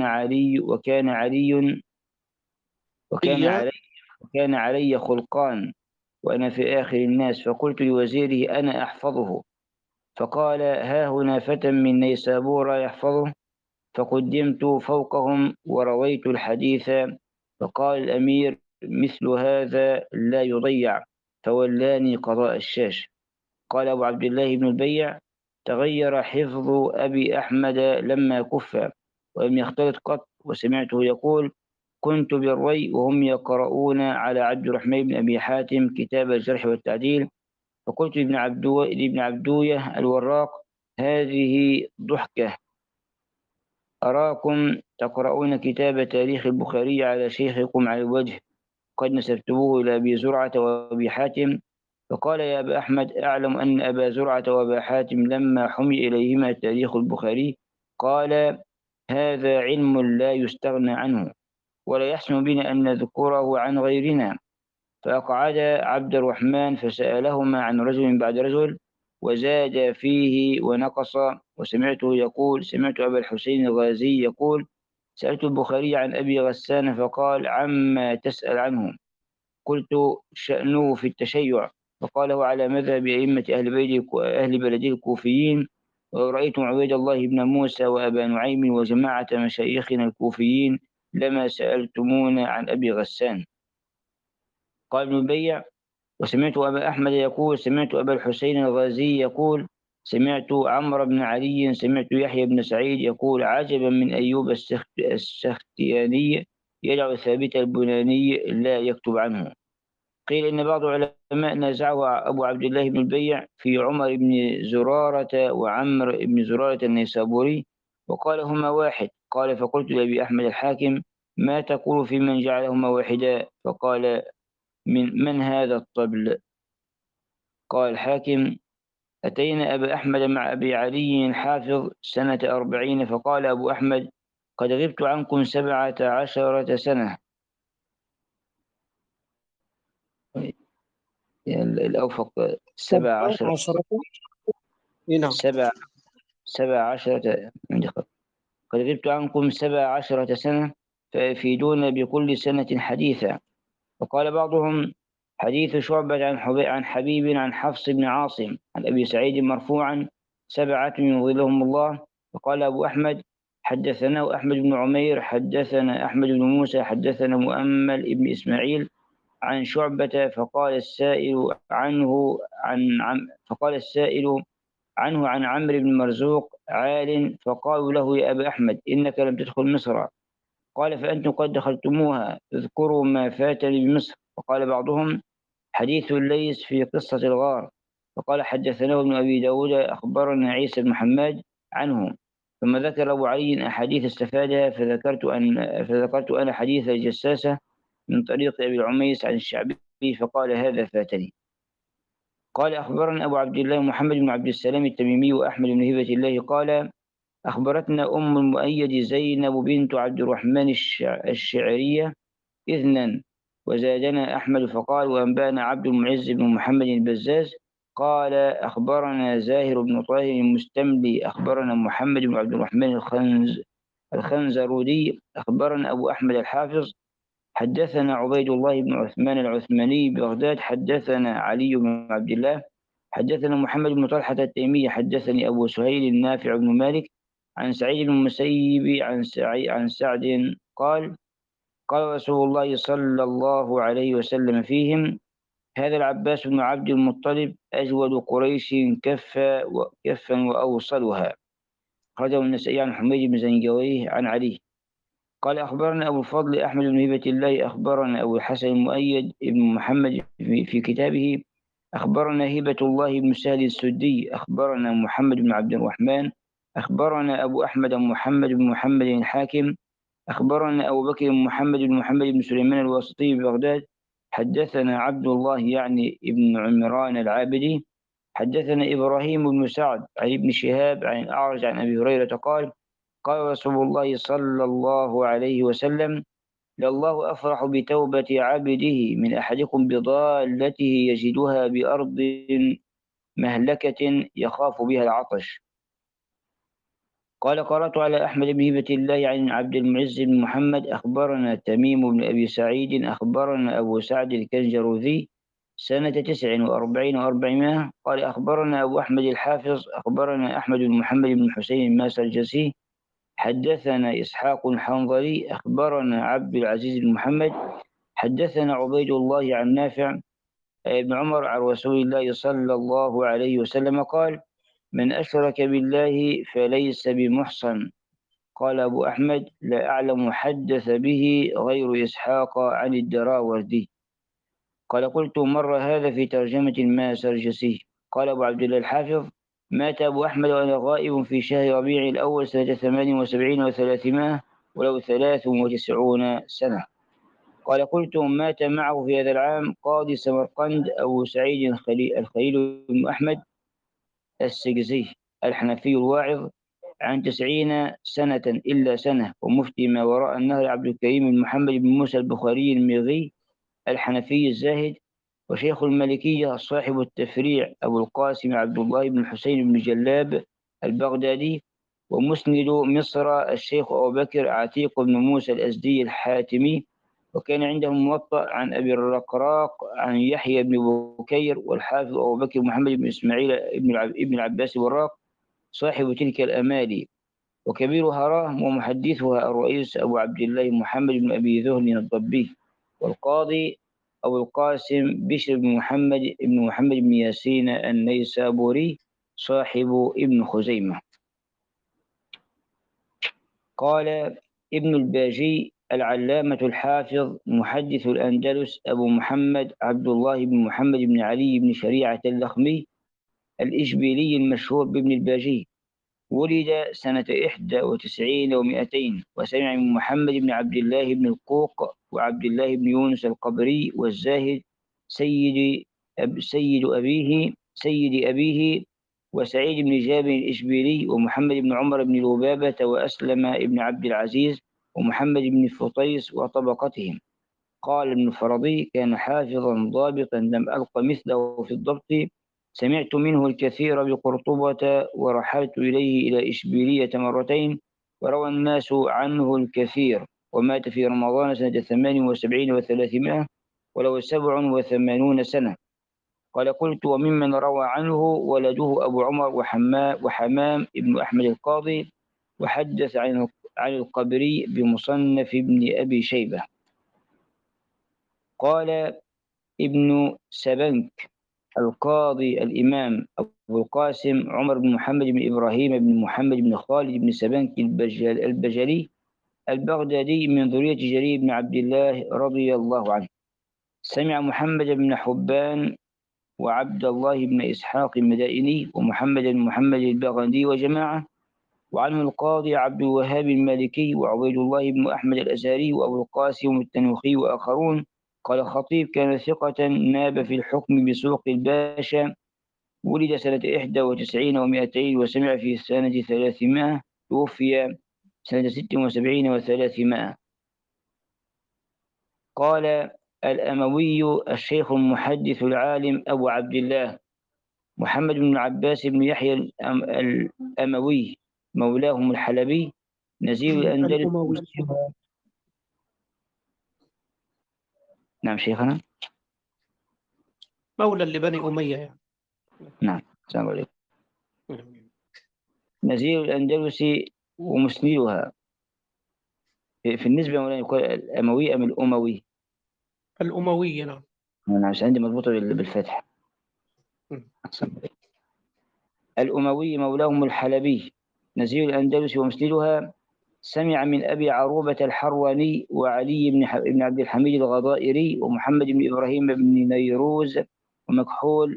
وكان علي خلقان، وأنا في آخر الناس. فقلت لوزيره: أنا أحفظه. فقال: ها هنا فتى من نيسابور يحفظه. فقدمت فوقهم ورويت الحديث. فقال الأمير: مثل هذا لا يضيع، فولاني قضاء الشاش. قال أبو عبد الله بن البيع: تغير حفظ أبي أحمد لما كف، ولم يختلط قط. وسمعته يقول: كنت بالري وهم يقرؤون على عبد الرحمن بن أبي حاتم كتاب الجرح والتعديل، فقلت لابن عبدوية الوراق: هذه ضحكة، أراكم تقرؤون كتاب تاريخ البخاري على شيخكم على الوجه، قد نسبتموه إلى أبي زرعة وأبي حاتم. فقال: يا أبا أحمد، أعلم أن أبا زرعة وأبا حاتم لما حمي إليهما تاريخ البخاري قال: هذا علم لا يستغنى عنه، ولا يحسن بنا أن نذكره عن غيرنا. فأقعد عبد الرحمن فسألهما عن رجل بعد رجل، وزاد فيه ونقص. وسمعته يقول: سمعت أبا الحسين الغازي يقول: سألت البخاري عن أبي غسان فقال: عما تسأل عنه؟ قلت: شأنه في التشيع. فقال: هو على مذهب أئمة أهل بلدي الكوفيين. ورأيتم عبيد الله بن موسى وأبا نعيم وجماعة مشايخنا الكوفيين لما سألتمونا عن أبي غسان. قال ابن البيع: وسمعت أبا أحمد يقول: سمعت أبا الحسين الغازي يقول: سمعت عمرو بن علي سمعت يحيى بن سعيد يقول: عجبا من أيوب السختياني يدع ثابت البناني لا يكتب عنه. قيل إن بعض العلماء نازعه أبو عبد الله بن البيع في عمر بن زرارة وعمر بن زرارة النيسابوري، وقال: هما واحد. قال: فقلت لأبي أحمد الحاكم: ما تقول في من جعلهما واحدا؟ فقال: من هذا الطبل؟ قال الحاكم: أتينا أبا أحمد مع أبي علي الحافظ سنة 40، فقال أبو أحمد: قد غبت عنكم 17 سنة. الأوفق 17. 17. نعم. 17. قد غبت عنكم 17 سنة، فيفيدون بكل سنة حديثا. وقال بعضهم: حديث شعبة عن حبيب عن حفص بن عاصم عن أبي سعيد مرفوعا: 7 يظلهم الله. وقال أبو أحمد: حدثنا أحمد بن عمير حدثنا أحمد بن موسى حدثنا مؤمل بن إسماعيل عن شعبة. فقال السائل عنه عن عمرو بن مرزوق عال. فقالوا له: يا أبا أحمد، إنك لم تدخل مصر. قال: فأنتم قد دخلتموها، اذكروا ما فاتني بمصر. وقال بعضهم: حديث ليس في قصة الغار. فقال: حدثنا ابن أبي داود أخبرنا عيسى بن حماد عنه. ثم ذكر أبو علي أحاديث استفادها، فذكرت أنا حديث الجساسة من طريق أبي العميس عن الشعبي، فقال: هذا فاتني. قال: أخبرنا أبو عبد الله محمد بن عبد السلام التميمي وأحمد بن هبة الله قال: أخبرتنا أم المؤيد زينب بنت عبد الرحمن الشعرية إذنا وزادنا أحمد فقال وأنبأنا عبد المعز بن محمد البزاز قال أخبرنا زاهر بن طاهر المستملي أخبرنا محمد بن عبد الرحمن الخنزرودي أخبرنا أبو أحمد الحافظ حدثنا عبيد الله بن عثمان العثماني بغداد حدثنا علي بن عبد الله حدثنا محمد بن طلحة التيمي حدثني أبو سهيل النافع بن مالك عن سعيد بن المسيب عن سعد قال قال رسول الله صلى الله عليه وسلم فيهم هذا العباس بن عبد المطلب أجود قريش كفا وأوصلها. أخرجه النسائي عن حميد بن زنجويه عن علي قال أخبرنا أبو الفضل أحمد بن هبة الله أخبرنا أبو الحسن المؤيد بن محمد في كتابه أخبرنا هبة الله بن سهل السدي أخبرنا محمد بن عبد الرحمن أخبرنا أبو أحمد محمد بن محمد الحاكم أخبرنا أبو بكر بن محمد بن محمد بن سليمان الواسطي ببغداد حدثنا عبد الله يعني ابن عمران العابدي حدثنا إبراهيم بن سعد عن ابن شهاب عن الأعرج عن أبي هريرة قال قال رسول الله صلى الله عليه وسلم لله أفرح بتوبة عبده من أحدكم بضالته يجدها بأرض مهلكة يخاف بها العطش. قال قرأت على أحمد بن هبة الله عن عبد المعز بن محمد أخبرنا تميم بن أبي سعيد أخبرنا أبو سعد الكنجروذي سنة 49 و400 قال أخبرنا أبو أحمد الحافظ أخبرنا أحمد بن محمد بن حسين الماسرجسي حدثنا إسحاق الحنظلي أخبرنا عبد العزيز بن محمد حدثنا عبيد الله عن نافع ابن عمر عن رسول الله صلى الله عليه وسلم قال من أشرك بالله فليس بمحصن. قال أبو أحمد لا أعلم حدث به غير إسحاق عن الدراوردي. قال قلت مر هذا في ترجمة الماسرجسي. قال أبو عبد الله الحافظ مات أبو أحمد وأنا غائب في شهر ربيع الأول سنة 78 و300 ولو 93 سنة. قال قلت مات معه في هذا العام قاضي سمرقند أبو سعيد الخليل بن أحمد السجزي الحنفي الواعظ عن 90 سنة إلا سنة ومفتي ما وراء النهر عبد الكريم بن محمد بن موسى البخاري الميغي الحنفي الزاهد وشيخ المالكية صاحب التفريع أبو القاسم عبد الله بن الحسين بن جلاب البغدادي ومسند مصر الشيخ أبو بكر عتيق بن موسى الأزدي الحاتمي وكان عندهم موطأ عن أبي الرقراق عن يحيى بن بكير والحافظ أبو بكر محمد بن إسماعيل ابن العباس الوراق صاحب تلك الأمالي وكبير هراه ومحدثها الرئيس أبو عبد الله محمد بن أبي ذهن الضبي والقاضي أبو القاسم بشر بن محمد بن ياسين النيسابوري صاحب ابن خزيمة. قال ابن الباجي العلامة الحافظ محدث الأندلس أبو محمد عبد الله بن محمد بن علي بن شريعة اللخمي الإشبيلي المشهور بابن الباجي ولد سنة 91 و200 وسمع من محمد بن عبد الله بن القوق وعبد الله بن يونس القبري والزاهد سيد أبيه وسعيد بن جابر الإشبيلي ومحمد بن عمر بن لبابة وأسلم بن عبد العزيز ومحمد بن فطيس وطبقتهم. قال ابن الفرضي كان حافظا ضابطا لم ألق مثله في الضبط سمعت منه الكثير بقرطبة ورحلت إليه إلى إشبيلية مرتين وروى الناس عنه الكثير ومات في رمضان سنة 78 و300 ولو 87 سنة. قال قلت وممن روى عنه ولده أبو عمر وحمام ابن أحمد القاضي وحدث عن القبري بمصنف ابن أبي شيبة. قال ابن سبنك القاضي الإمام أبو القاسم عمر بن محمد بن إبراهيم بن محمد بن خالد بن سبنك البجلي البغدادي من ذرية جرير بن عبد الله رضي الله عنه سمع محمد بن حبان وعبد الله بن إسحاق المدائني ومحمد بن محمد البغدادي وجماعة وعنه القاضي عبد الوهاب المالكي وعبيد الله بن أحمد الأزهري وأبو القاسم التنوخي وآخرون. قال الخطيب كان ثقة ناب في الحكم بسوق الباشا ولد سنة 91 و200 وسمع في سنة 300 توفي سنة 76 و300. قال الأموي الشيخ المحدث العالم أبو عبد الله محمد بن العباس بن يحيى الأموي مولاهم الحلبي نزيل الأندلس. الأموي. نعم شيخنا. مولى لبني أمية يعني. نعم السلام عليكم. نزيل الأندلس ومسندها. في النسبة مولانا يقول الأموي أم الأموي؟ الأموي نعم. نعم عندي مضبوطة بالفتح. الأموي مولاهم الحلبي نزيل الأندلس ومسندها. سمع من أبي عروبة الحرواني وعلي بن عبد الحميد الغضائري ومحمد بن إبراهيم بن نيروز ومكحول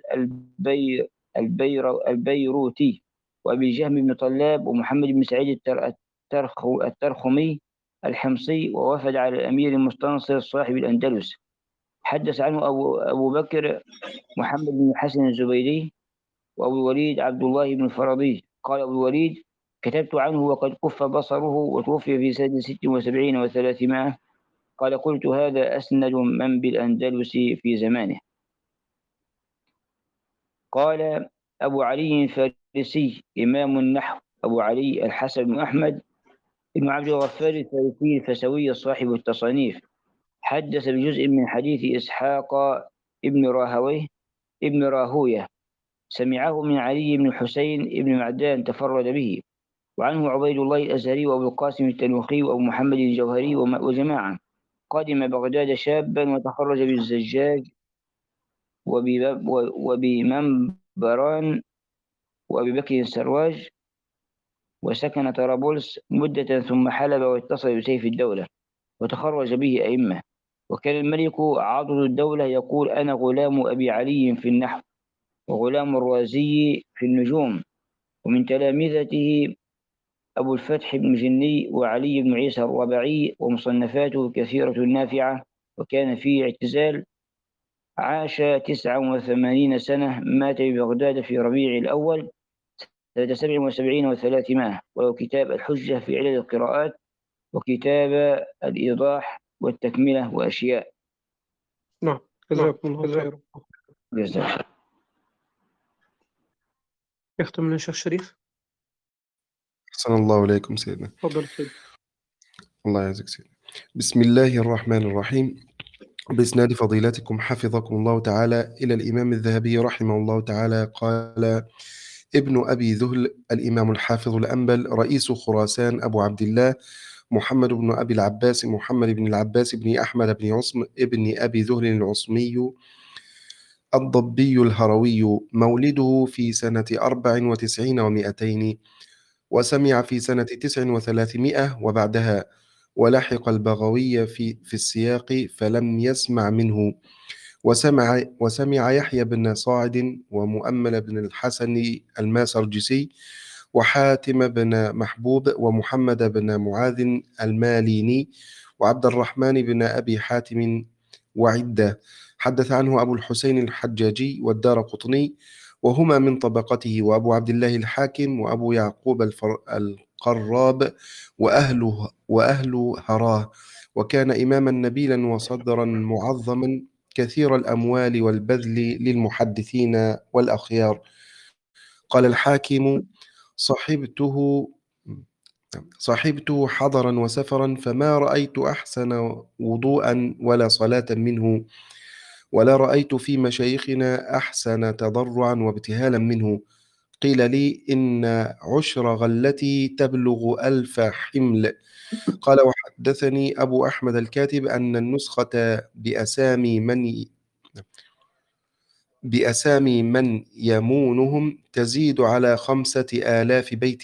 البيروتي وأبي جهم بن طلاب ومحمد بن سعيد الترخمي الحمصي ووفد على الأمير المستنصر صاحب الأندلس. حدث عنه أبو بكر محمد بن حسن الزبيدي وأبو الوليد عبد الله بن الفرضي. قال أبو الوليد: كتبت عنه وقد كف بصره وتوفي في سنة 76 و300. قال: قلت هذا أسند من بالأندلس في زمانه. قال أبو علي الفارسي إمام النحو أبو علي الحسن بن أحمد بن عبد الغفار الفارسي الفسوي صاحب التصانيف حدث بجزء من حديث إسحاق ابن راهويه سمعه من علي بن الحسين بن معدان تفرد به. وعنه عبيد الله الأزهري وأبو القاسم التنوخي وأبو محمد الجوهري وجماعة. قدم بغداد شابا وتخرج بالزجاج وبمنبران وأبي بكر السراج وسكن طرابلس مدة ثم حلب واتصل بسيف الدولة وتخرج به أئمة. وكان الملك عاضد الدولة يقول: أنا غلام أبي علي في النحو وغلام الرازي في النجوم. ومن تلامذته أبو الفتح بن جني وعلي بن عيسى الربعي ومصنفاته كثيرة نافعة. وكان في اعتزال. عاش 89 سنة. مات ببغداد في ربيع الأول سنة 77 و300. وله كتاب الحجة في علل القراءات وكتاب الإيضاح والتكملة وأشياء. نعم جزاكم الله خيرا. جزاك. يختم من الشيخ شريف. أحسن الله إليكم سيدنا. تفضل سيدنا. الله يعزك سيدنا. بسم الله الرحمن الرحيم. بإسناد فضيلتكم حفظكم الله تعالى إلى الإمام الذهبي رحمه الله تعالى قال: ابن أبي ذهل الإمام الحافظ الأنبل رئيس خراسان أبو عبد الله محمد بن أبي العباس محمد بن العباس بن أحمد بن عصم ابن أبي ذهل العصمي الضبي الهروي. مولده في سنة 94 و200 وسمع في سنة 39 وبعدها. ولحق البغوي في السياق فلم يسمع منه. وسمع يحيى بن صاعد ومؤمل بن الحسن الماسرجسي وحاتم بن محبوب ومحمد بن معاذ الماليني وعبد الرحمن بن أبي حاتم وعدة. حدث عنه أبو الحسين الحجاجي والدارقطني وهما من طبقته، وأبو عبد الله الحاكم وأبو يعقوب القراب وأهل هراه. وكان إماما نبيلا وصدرا معظما كثير الأموال والبذل للمحدثين والأخيار. قال الحاكم: صحبته حضرا وسفرا فما رأيت أحسن وضوءا ولا صلاة منه، ولا رأيت في مشايخنا أحسن تضرعا وابتهالا منه. قيل لي إن عشر غلتي تبلغ 1000 حمل. قال: وحدثني أبو أحمد الكاتب أن النسخة بأسامي من يمونهم تزيد على 5000 بيت،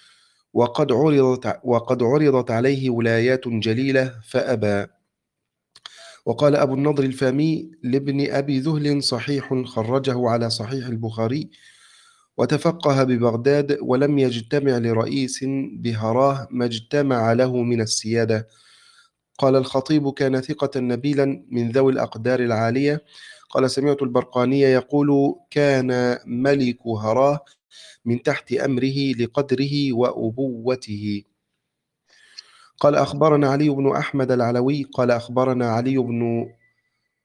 وقد عرضت عليه ولايات جليلة فأبى. وقال أبو النضر الفامي لابن أبي ذهل: صحيح خرجه على صحيح البخاري، وتفقه ببغداد، ولم يجتمع لرئيس بهراه ما اجتمع له من السيادة. قال الخطيب: كان ثقة نبيلا من ذوي الأقدار العالية. قال: سمعت البرقاني يقول: كان ملك هراه من تحت أمره لقدره وأبوته. قال: أخبرنا علي بن أحمد العلوي قال: أخبرنا علي بن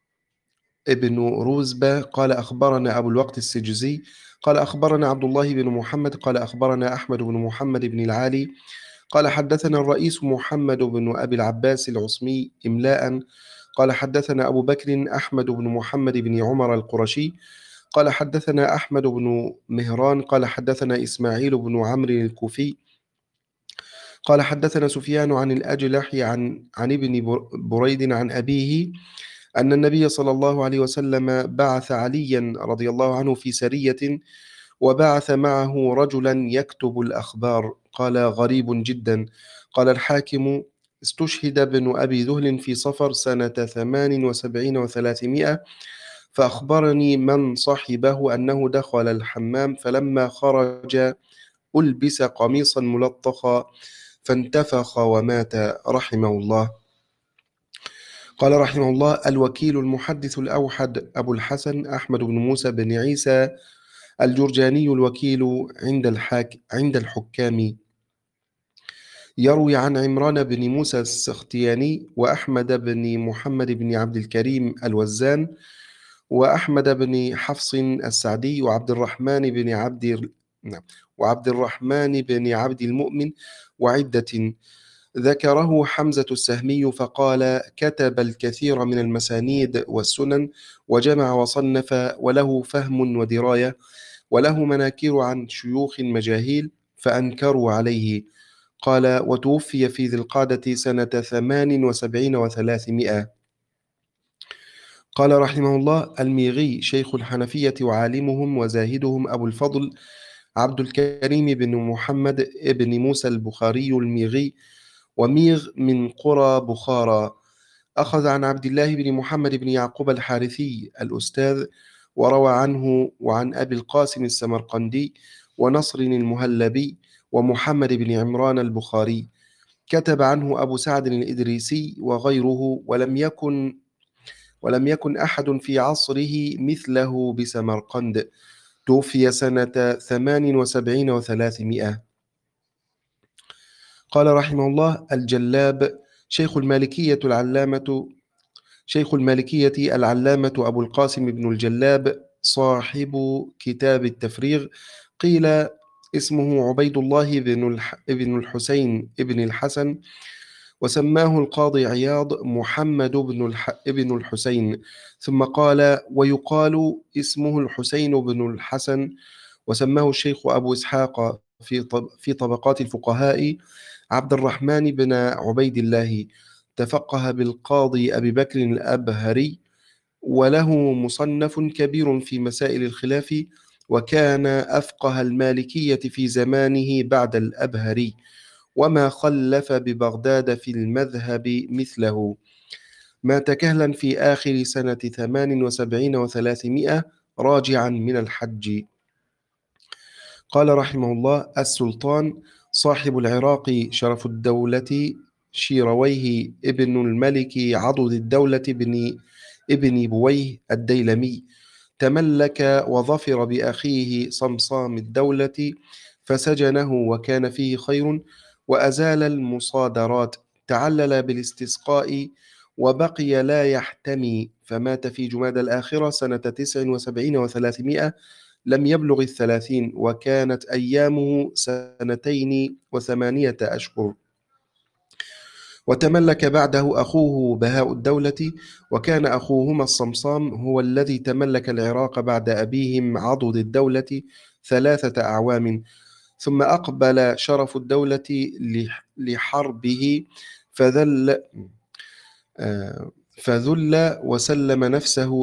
ابن روزبة قال أخبرنا أبو الوقت السجزي قال أخبرنا عبد الله بن محمد قال أخبرنا أحمد بن محمد بن العالي قال حدثنا الرئيس محمد بن أبي العباس العصمي إملاء قال حدثنا أبو بكر أحمد بن محمد بن عمر القرشي قال حدثنا أحمد بن مهران قال حدثنا إسماعيل بن عمرو الكوفي قال حدثنا سفيان عن الأجلح عن ابن بريد عن أبيه أن النبي صلى الله عليه وسلم بعث عليا رضي الله عنه في سرية وبعث معه رجلا يكتب الأخبار قال غريب جدا. قال الحاكم استشهد ابن أبي ذهل في صفر سنة 78 و300 فأخبرني من صحبه أنه دخل الحمام فلما خرج ألبس قميصا ملطخا فانتفخ ومات رحمه الله. قال رحمه الله الوكيل المحدث الأوحد أبو الحسن أحمد بن موسى بن عيسى الجرجاني الوكيل عند الحكام يروي عن عمران بن موسى السختياني وأحمد بن محمد بن عبد الكريم الوزان وأحمد بن حفص السعدي وعبد الرحمن بن عبد المؤمن وعدة ذكره حمزة السهمي فقال كتب الكثير من المسانيد والسنن وجمع وصنف وله فهم ودراية وله مناكير عن شيوخ مجاهيل فأنكروا عليه. قال وتوفي في ذي القعدة سنة 78 و300. قال رحمه الله الميغي شيخ الحنفية وعالمهم وزاهدهم أبو الفضل عبد الكريم بن محمد ابن موسى البخاري الميغي وميغ من قرى بخارى أخذ عن عبد الله بن محمد بن يعقوب الحارثي الأستاذ وروى عنه وعن أبي القاسم السمرقندي ونصر المهلبي ومحمد بن عمران البخاري. كتب عنه أبو سعد الإدريسي وغيره ولم يكن أحد في عصره مثله بسمرقند. توفي سنة 78 و300. قال رحمه الله الجلاب شيخ المالكية العلامة أبو القاسم بن الجلاب صاحب كتاب التفريغ قيل اسمه عبيد الله بن الحسين بن الحسن وسماه القاضي عياض محمد بن الحسين ثم قال ويقال اسمه الحسين بن الحسن وسماه الشيخ أبو إسحاق في طبقات الفقهاء عبد الرحمن بن عبيد الله تفقه بالقاضي أبي بكر الأبهري وله مصنف كبير في مسائل الخلاف وكان أفقه المالكية في زمانه بعد الأبهري وما خلف ببغداد في المذهب مثله. مات كهلا في آخر سنة 78 و300 راجعا من الحج. قال رحمه الله السلطان صاحب العراق شرف الدولة شيرويه ابن الملك عضد الدولة ابن بويه الديلمي تملك وظفر بأخيه صمصام الدولة فسجنه وكان فيه خير وأزال المصادرات تعلل بالاستسقاء وبقي لا يحتمي فمات في جماد الآخرة سنة 79 و300 لم يبلغ 30 وكانت أيامه 2 و8 أشهر. وتملك بعده أخوه بهاء الدولة وكان أخوهما الصمصام هو الذي تملك العراق بعد أبيهم عضد الدولة 3 أعوام ثم أقبل شرف الدولة لحربه فذل وسلم نفسه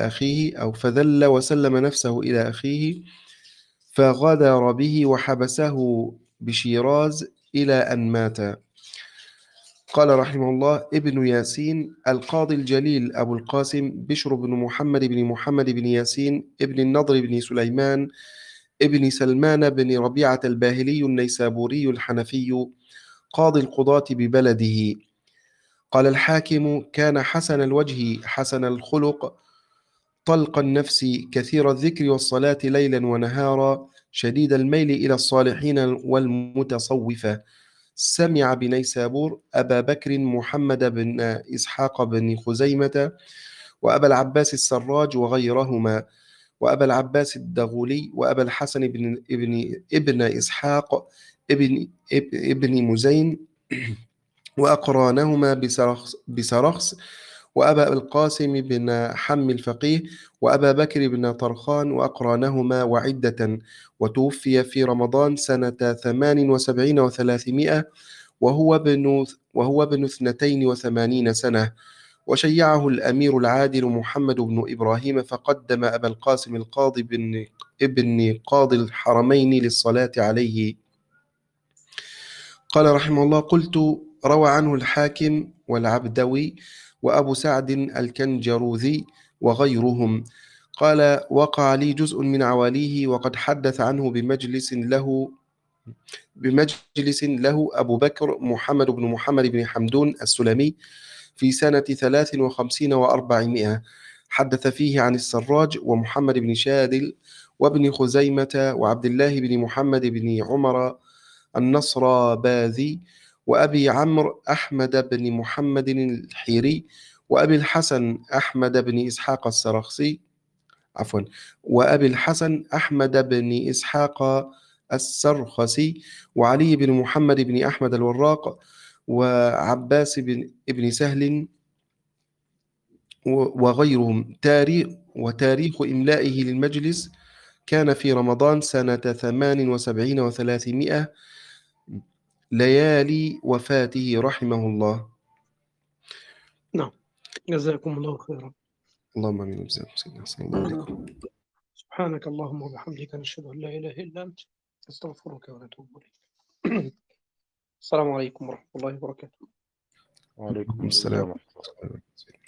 إلى أخيه فغدر به وحبسه بشيراز إلى أن مات. قال رحمه الله ابن ياسين القاضي الجليل أبو القاسم بشر بن محمد بن ياسين ابن النضر بن سليمان ابن سلمان بن ربيعة الباهلي النيسابوري الحنفي قاضي القضاة ببلده. قال الحاكم كان حسن الوجه حسن الخلق طلق النفس كثير الذكر والصلاة ليلا ونهارا شديد الميل إلى الصالحين والمتصوفة. سمع بنيسابور أبا بكر محمد بن إسحاق بن خزيمة وأبا العباس السراج وغيرهما، وأبا العباس الدغولي، وأبا الحسن ابن إسحاق ابن مزين وأقرانهما بسرخس، وأبا القاسم بن حم الفقيه، وأبا بكر بن طرخان وأقرانهما وعدة. وتوفي في رمضان سنة 78 و300 وهو ابن 82 سنة. وشيعه الأمير العادل محمد بن إبراهيم، فقدم أبا القاسم القاضي ابن قاضي الحرمين للصلاة عليه. قال رحمه الله: قلت: روى عنه الحاكم والعبدوي وأبو سعد الكنجروذي وغيرهم. قال: وقع لي جزء من عواليه، وقد حدث عنه بمجلس له أبو بكر محمد بن حمدون السلمي في سنة 53 و400. حدث فيه عن السراج ومحمد بن شادل وابن خزيمة وعبد الله بن محمد بن عمر النصراباذي وأبي عمرو أحمد بن محمد الحيري وأبي الحسن أحمد بن إسحاق السرخسي وأبي الحسن أحمد بن إسحاق السرخسي وعلي بن محمد بن أحمد الوراق وعباس بن سهل وغيرهم. وتاريخ إملائه للمجلس كان في رمضان سنة 78 و300 ليالي وفاته رحمه الله. نعم، جزاكم الله خيرا. اللهم آمين وجزاكم سيدنا. صلى الله عليكم. سبحانك اللهم وبحمدك، نشهد أن لا إله إلا أنت، نستغفرك ونتوب إليك. السلام عليكم ورحمة الله وبركاته. وعليكم السلام. السلام ورحمة الله.